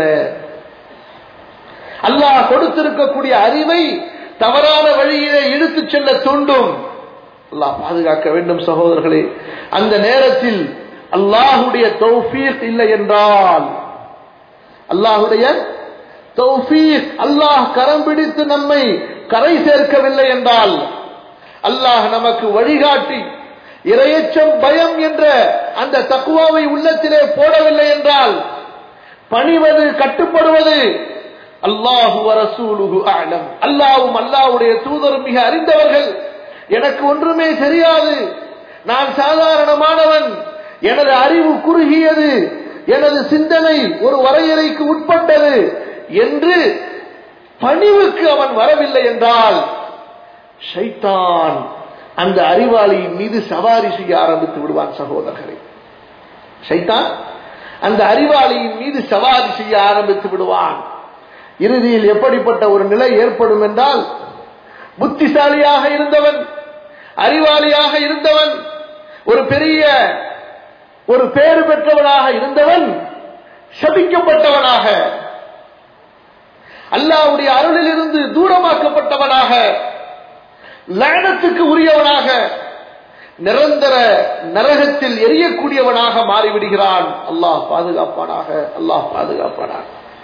Speaker 1: அல்லாஹ் கொடுத்திருக்கக்கூடிய அறிவை தவறான வழியிலே இழுத்துச் செல்ல தூண்டும். அல்லாஹ் பாதுகாக்க வேண்டும் சகோதரர்களே. அந்த நேரத்தில் அல்லாஹுடைய தௌஃபீக் இல்லை என்றால், அல்லாஹுடைய தௌஃபீக், அல்லாஹ் கரம் பிடித்து நம்மை கரை சேர்க்கவில்லை என்றால், அல்லாஹ் நமக்கு வழிகாட்டி இறையச்சம், பயம் என்ற அந்த தக்வாவை உள்ளத்திலே போடவில்லை என்றால், பணிவது, கட்டுப்படுவது அல்லாஹு வ ரசூலுஹு அஅலம், அல்லாஹ்வும் அல்லாஹ்வுடைய தூதரும் மிக அறிந்தவர்கள், எனக்கு ஒன்றுமே தெரியாது, நான் சாதாரணமானவன், எனது அறிவு குறுகியது, எனது சிந்தனை ஒரு வரையறைக்கு உட்பட்டது என்று பணிவுக்கு அவன் வரவில்லை என்றால், ஷைத்தான் அந்த அறிவாளியின் மீது சவாரி செய்ய ஆரம்பித்து விடுவான் சகோதரர்களே. ஷைத்தான் அந்த அறிவாளியின் மீது சவாரி செய்ய ஆரம்பித்து விடுவான். இறுதியில் எப்படிப்பட்ட ஒரு நிலை ஏற்படும் என்றால், புத்திசாலியாக இருந்தவன், அறிவாளியாக இருந்தவன், ஒரு பெரிய ஒரு பேறு பெற்றவனாக இருந்தவன் சபிக்கப்பட்டவனாக, அல்லாஹ்வுடைய அருளில் இருந்து தூரமாக்கப்பட்டவனாக, லானத்துக்கு உரியவனாக, நிரந்தர நரகத்தில் எரியக்கூடியவனாக மாறிவிடுகிறான். அல்லாஹ் பாதுகாப்பானாக, அல்லாஹ் பாதுகாப்பானாக.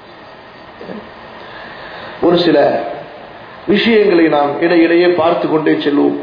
Speaker 1: ஒரு சில விஷயங்களை நாம் இடையிடையே பார்த்து கொண்டே செல்வோம்.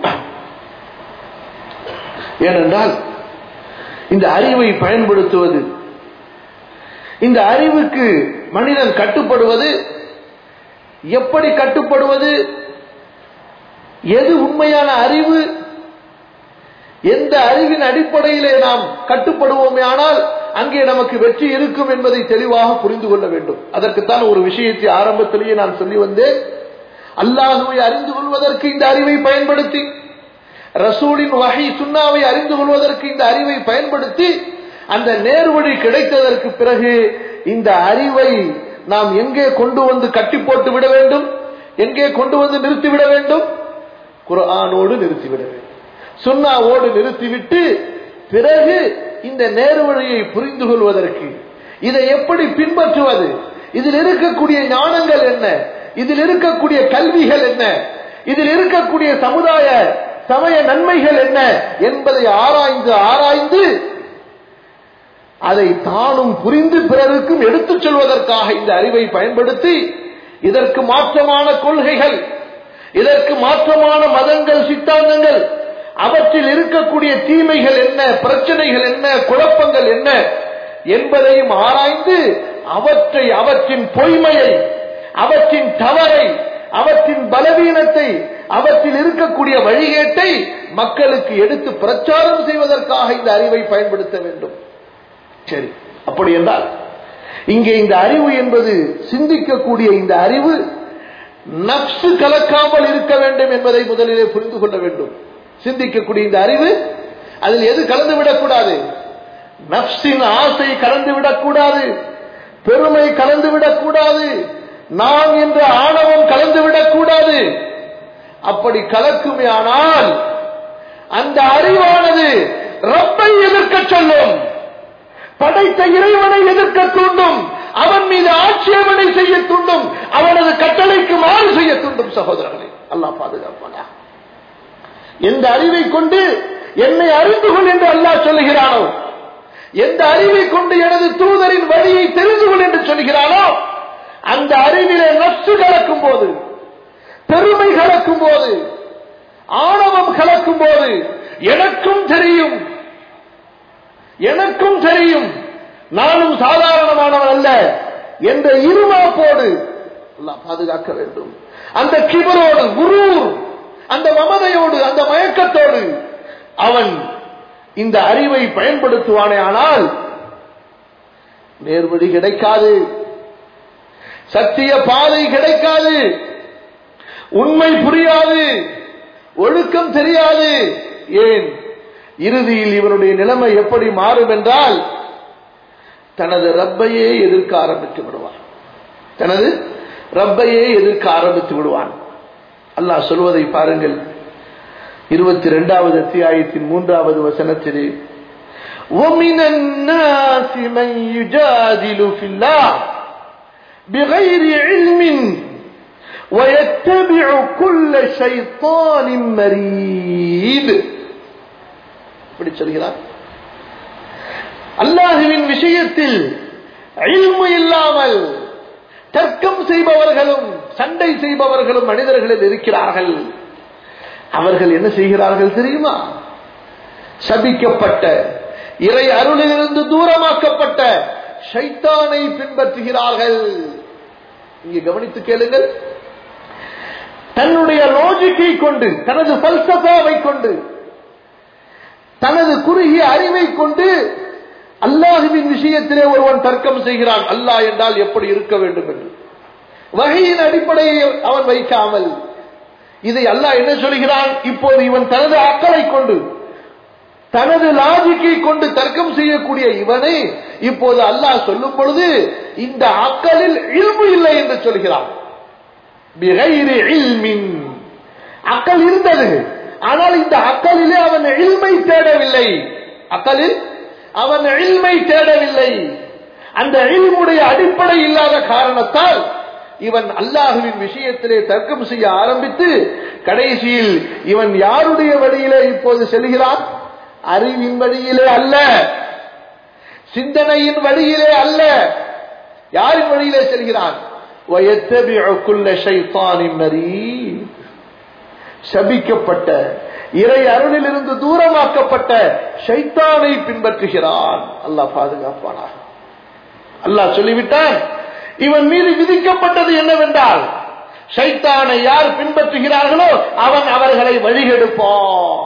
Speaker 1: ஏனென்றால் இந்த அறிவை பயன்படுத்துவது, இந்த அறிவுக்கு மனிதன் கட்டுப்படுவது, எப்படி கட்டுப்படுவது, எது உண்மையான அறிவு, எந்த அறிவின் அடிப்படையிலே நாம் கட்டுப்படுவோமே ஆனால் அங்கே நமக்கு வெற்றி இருக்கும் என்பதை தெளிவாக புரிந்து கொள்ள வேண்டும். அதற்குத்தான் ஒரு விஷயத்தை ஆரம்பத்திலேயே நான் சொல்லி வந்தேன். அல்லாஹ்வை அறிந்து கொள்வதற்கு இந்த அறிவை பயன்படுத்தி, ரசூலின் வஹி சுன்னாவை அறிந்து கொள்வதற்கு இந்த அறிவை பயன்படுத்தி, அந்த நேர்வழி கிடைத்ததற்கு பிறகு இந்த அறிவை நாம் எங்கே கொண்டு வந்து கட்டி போட்டு விட வேண்டும், எங்கே கொண்டு வந்து நிறுத்திவிட வேண்டும்? குர்ஆனோடு நிறுத்திவிட வேண்டும், சுன்னாவோடு நிறுத்திவிட்டு பிறகு இந்த நேர்வழியை புரிந்து கொள்வதற்கு, இதை எப்படி பின்பற்றுவது, இதில் இருக்கக்கூடிய ஞானங்கள் என்ன, இதில் இருக்கக்கூடிய கல்விகள் என்ன, இதில் இருக்கக்கூடிய சமுதாய சமய நன்மைகள் என்ன என்பதை ஆராய்ந்து ஆராய்ந்து அதை தானும் புரிந்து பிறருக்கும் எடுத்துச் சொல்வதற்காக இந்த அறிவை பயன்படுத்தி, இதற்கு மாற்றமான கொள்கைகள், இதற்கு மாற்றமான மதங்கள், சித்தாந்தங்கள், அவற்றில் இருக்கக்கூடிய தீமைகள் என்ன, பிரச்சனைகள் என்ன, குழப்பங்கள் என்ன என்பதையும் ஆராய்ந்து அவற்றை, அவற்றின் பொய்மையை, அவற்றின் தவறை, அவற்றின் பலவீனத்தை, அவற்றில் இருக்கக்கூடிய வழிகேட்டை மக்களுக்கு எடுத்து பிரச்சாரம் செய்வதற்காக இந்த அறிவை பயன்படுத்த வேண்டும். சரி, அப்படி என்றால் இங்கே இந்த அறிவு என்பது, சிந்திக்கக்கூடிய இந்த அறிவு நஃப்ஸ் கலக்காமல் இருக்க வேண்டும் என்பதை முதலிலே புரிந்து கொள்ள வேண்டும். சிந்திக்கக்கூடிய இந்த அறிவு அதில் எது கலந்து விடக்கூடாது? நஃப்ஸின் ஆசை கலந்து விடக்கூடாது, பெருமை கலந்து விடக்கூடாது, நான் என்ற ஆணவம் கலந்து விடக்கூடாது. அப்படி கலக்குமே ஆனால் அந்த அறிவானது ரப்பை எதிர்க்க சொல்லும், படைத்த இறைவனை எதிர்க்க தூண்டும், அவன் மீது ஆட்சேபனை செய்ய தூண்டும், அவனது கட்டளைக்கு மாறு செய்ய தூண்டும். சகோதரர்களே, அல்லாஹ் பாதுகாப்பானா? எந்த அறிவை கொண்டு என்னை அறிந்து கொள் என்று அல்லாஹ் சொல்லுகிறானோ, எந்த அறிவை கொண்டு எனது தூதரின் வழியை தெரிந்து கொள் என்று சொல்கிறானோ, அந்த அறிவிலே நஃப்ஸ் கலக்கும் போது, பெருமை கலக்கும் போது, ஆணவம் கலக்கும் போது எனக்கும் தெரியும் நானும் சாதாரணமானவன் அல்ல என்ற இருமாப்போடு அல்லாஹ் பாதுகாக்க வேண்டும். அந்த கிபரோடு, குரூர், அந்த மமதையோடு, அந்த மயக்கத்தோடு அவன் இந்த அறிவை பயன்படுத்துவானே ஆனால் நேர்வழி கிடைக்காது, சத்திய பாதை கிடைக்காது, உண்மை புரியாது, ஒழுக்கம் தெரியாது. ஏன்? இறுதியில் இவனுடைய நிலைமை எப்படி மாறும் என்றால் தனது ரப்பையே எதிர்க்க ஆரம்பித்து விடுவான். தனது ரப்பையே எதிர்க்க ஆரம்பித்து விடுவான். அல்லாஹ் சொல்வதை பாருங்கள். 22வது அத்தியாயத்தின் 3வது வசனத்திலே, وَمِنَ النَّاسِ مَن يُجَادِلُ فِي اللَّهِ بِغَيْرِ عِلْمٍ وَيَتَّبِعُ كُلَّ شَيْطَانٍ مَرِيدٍ. இப்படி சொல்கிறார். அல்லாஹ்வின் விஷயத்தில் இல்மு இல்லாமல் தர்க்கம் செய்பவர்களும் சண்டை செய்பவர்களும் மனிதர்களில் இருக்கிறார்கள். அவர்கள் என்ன செய்கிறார்கள் தெரியுமா? சபிக்கப்பட்ட, இறை அருளிலிருந்து தூரமாக்கப்பட்ட ஷைத்தானை பின்பற்றுகிறார்கள். இங்கே கவனித்து கேளுங்கள். தன்னுடைய லாஜிக்கை கொண்டு, தனது பல்சஃபாவை கொண்டு, தனது குறுகிய அறிவை கொண்டு அல்லாஹ்வின் விஷயத்திலே ஒருவன் தர்க்கம் செய்கிறான். அல்லாஹ் என்றால் எப்படி இருக்க வேண்டும் என்று வஹீயின் அடிப்படையை அவன் வைக்காமல், இதை அல்லாஹ் என்ன சொல்கிறான்? இப்போது இவன் தனது அக்கலை கொண்டு, தனது லாஜிக்கை கொண்டு தர்க்கம் செய்யக்கூடிய இவனை இப்போது அல்லாஹ் சொல்லும் பொழுது இந்த அக்கலில் இல்மு இல்லை என்று சொல்கிறான். பிகைரி இல்மின், அக்கல் இருந்தது, ஆனால் இந்த அக்கலிலே அவன் இல்மை தேடவில்லை. அக்கலில் அவன் இல்மை தேடவில்லை. அந்த இல்முடைய அடிப்படை இல்லாத காரணத்தால் இவன் அல்லாஹ்வின் விஷயத்திலே தர்க்கம் செய்ய ஆரம்பித்து கடைசியில் இவன் யாருடைய வழியிலே இப்போது செல்கிறான்? அறிவின் வழியிலே அல்ல, சிந்தனையின் வழியிலே அல்ல. யாரின் வழியிலே செல்கிறான்? وَيَتَّبِعُ كُلَّ شَيْطَانٍ مَرِيدٍ. சபிக்கப்பட்ட, இறை அருளிலிருந்து தூரமாக்கப்பட்ட ஷைத்தானை பின்பற்றுகிறான். அல்லாஹ் பாதுகாப்பானாக. அல்லாஹ் சொல்லிவிட்டான், இவன் மீது விதிக்கப்பட்டது என்னவென்றால் ஷைத்தானை யார் பின்பற்றுகிறார்களோ அவன் அவர்களை வழிகெடுப்பான்.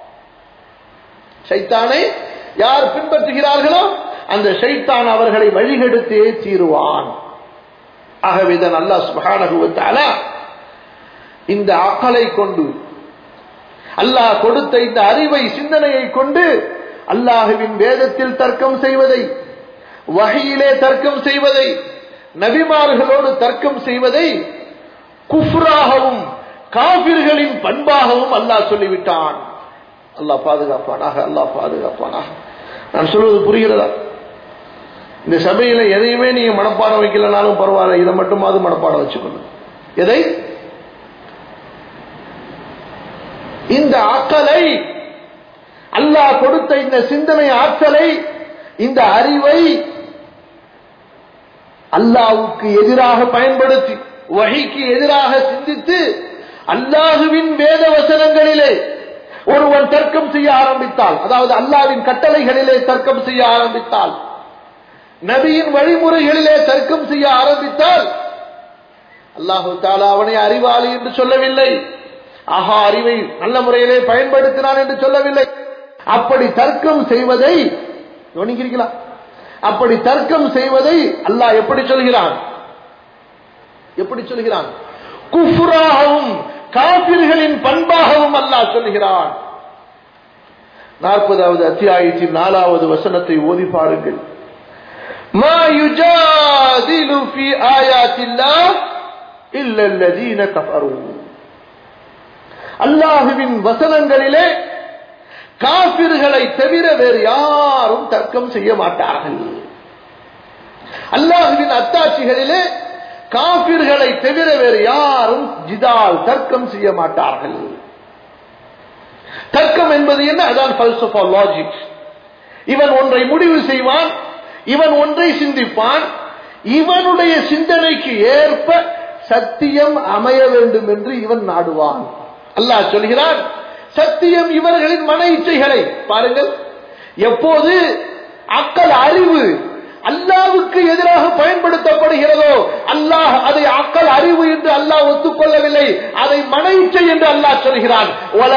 Speaker 1: ஷைத்தானை யார் பின்பற்றுகிறார்களோ அந்த ஷைத்தான் அவர்களை வழிகெடுத்தே தீருவான். ஆகவேதான் அல்லாஹ் சுப்ஹானஹு வ தஆலா இந்த அக்கலை கொண்டு, அல்லாஹ் கொடுத்த இந்த அறிவை, சிந்தனையை கொண்டு அல்லாஹ்வின் வேதத்தில் தர்க்கம் செய்வதை, வஹீயிலே தர்க்கம் செய்வதை, நபிமார்களோடு தர்க்கம் செய்வதை குஃப்ராகவும் காபிர்களின் பண்பாகவும் அல்லாஹ் சொல்லிவிட்டான். அல்லாஹ் பாதுகாப்பானாக, அல்லாஹ் பாதுகாப்பானாக. நான் சொல்வது புரிகிறதா? இந்த சபையில எதையுமே நீங்க மனப்பாடம் வைக்கலனாலும் பரவாயில்ல, இதை மட்டுமாவது மனப்பாடம் வச்சுக்கணும். எதை? இந்த அக்கலை, அல்லாஹ் கொடுத்த இந்த சிந்தனை ஆற்றலை, இந்த அறிவை அல்லாஹ்வுக்கு எதிராக பயன்படுத்தி, வஹீக்கு எதிராக சிந்தித்து அல்லாஹ்வின் வேத வசனங்களிலே ஒருவன் தர்க்கம் செய்ய ஆரம்பித்தால், அதாவது அல்லாஹ்வின் கட்டளைகளிலே தர்க்கம் செய்ய ஆரம்பித்தால், நபியின் வழிமுறைகளிலே தர்க்கம் செய்ய ஆரம்பித்தால் அல்லாஹு தஆலா அவனை அறிவாளி என்று சொல்லவில்லை, ஆஹா அறிவை நல்ல முறையிலே பயன்படுத்தினான் என்று சொல்லவில்லை. அப்படி தர்க்கம் செய்வதை கவனிக்கிறீர்களா? அப்படி தர்க்கம் செய்வதை அல்லாஹ் எப்படி சொல்கிறான்? எப்படி சொல்கிறான்? குஃப்ராகவும் காபிர்களின் பண்பாகவும் அல்லாஹ் சொல்கிறான். 40வது அத்தியாயத்தின் 4வது வசனத்தை ஓதி பாருங்கள். மா யுஜாதிலு ஃபீ ஆயாத்தில்லாஹ் இல்ல அல்லதீன கஃபரு. அல்லாஹ்வின் வசனங்களிலே காஃபிர்களை தவிர வேறு யாரும் தர்க்கம் செய்ய மாட்டார்கள். அல்லாஹ்வின் அத்தாட்சிகளிலே காஃபிர்களை தவிர வேறு யாரும் ஜிதால் தர்க்கம் செய்ய மாட்டார்கள். தர்க்கம் என்பது என்ன? அதான் பல்சஃபா, லாஜிக். இவன் ஒன்றை முடிவு செய்வான், இவன் ஒன்றை சிந்திப்பான், இவனுடைய சிந்தனைக்கு ஏற்ப சத்தியம் அமைய வேண்டும் என்று இவன் நாடுவான். அல்லாஹ் சொல்கிறான், சத்தியம் இவர்களின் மன இச்சைகளை பாருங்கள். எப்போது அக்கல் அறிவு அல்லாஹ்வுக்கு எதிராக பயன்படுத்தப்படுகிறதோ அல்லாஹ் அதை அக்கல் அறிவு என்று அல்லாஹ் ஒத்துக்கொள்ளவில்லை, அதை மன இச்சை என்று அல்லாஹ் சொல்கிறான்.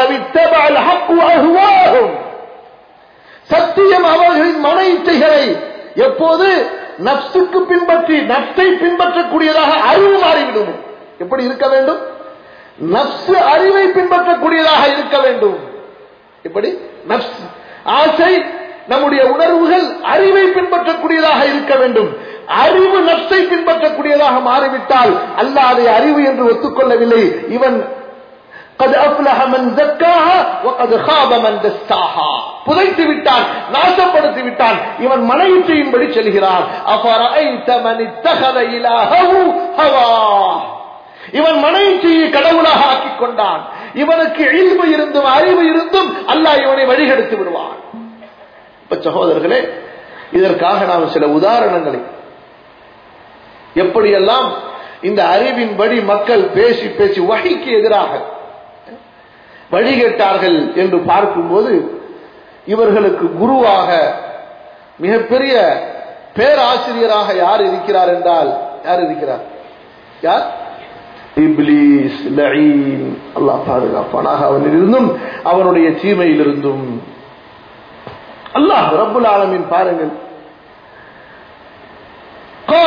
Speaker 1: சத்தியம் அவர்களின் மன இச்சைகளை எப்போது நப்சுக்கு பின்பற்றி நப்சை பின்பற்றக்கூடியதாக அறிவு மாறிவிடும். எப்படி இருக்க வேண்டும்? நப்சு அறிவை பின்பற்றக்கூடியதாக இருக்க வேண்டும். எப்படி? நப்ஸ் ஆசை, நம்முடைய உணர்வுகள் அறிவை பின்பற்றக்கூடியதாக இருக்க வேண்டும். அறிவு நப்சை பின்பற்றக்கூடியதாக மாறிவிட்டால் அல்லாஹ் அதை அறிவு என்று ஒத்துக்கொள்ளவில்லை. இவன் قد أفلح من زكاها وقد خاب من دساها, புதைத்து விட்டான், நாசப்படுத்தி விட்டான். இவன் மனையிச்சையின்படி செல்கிறான். أفرأيت من اتخذ إلهه هواه, இவன் மனையிச்சையை கடவுளாக ஆக்கிக் கொண்டான். இவனுக்கு இல்மு இருந்தும் அறிவு இருந்தும் அல்லாஹ் இவனை வழிகெடுத்து விடுவான். இப்ப சகோதரர்களே, இதற்காக நாம் சில உதாரணங்களை எப்படியெல்லாம் இந்த அறிவின்படி மக்கள் பேசி பேசி வஹீக்கு எதிராக வழிகேட்டார்கள் என்று பார்க்கும்போது, இவர்களுக்கு குருவாக மிகப்பெரிய பேராசிரியராக யார் இருக்கிறார் என்றால், யார் இருக்கிறார்? யார்? இப்லீஸ் லஈன். அல்லாஹ் பாதுகாப்பானாக அவனிலிருந்தும் அவனுடைய தீமையிலிருந்தும். அல்லாஹ் ரப்புல் ஆலமீன் பாருங்கள்,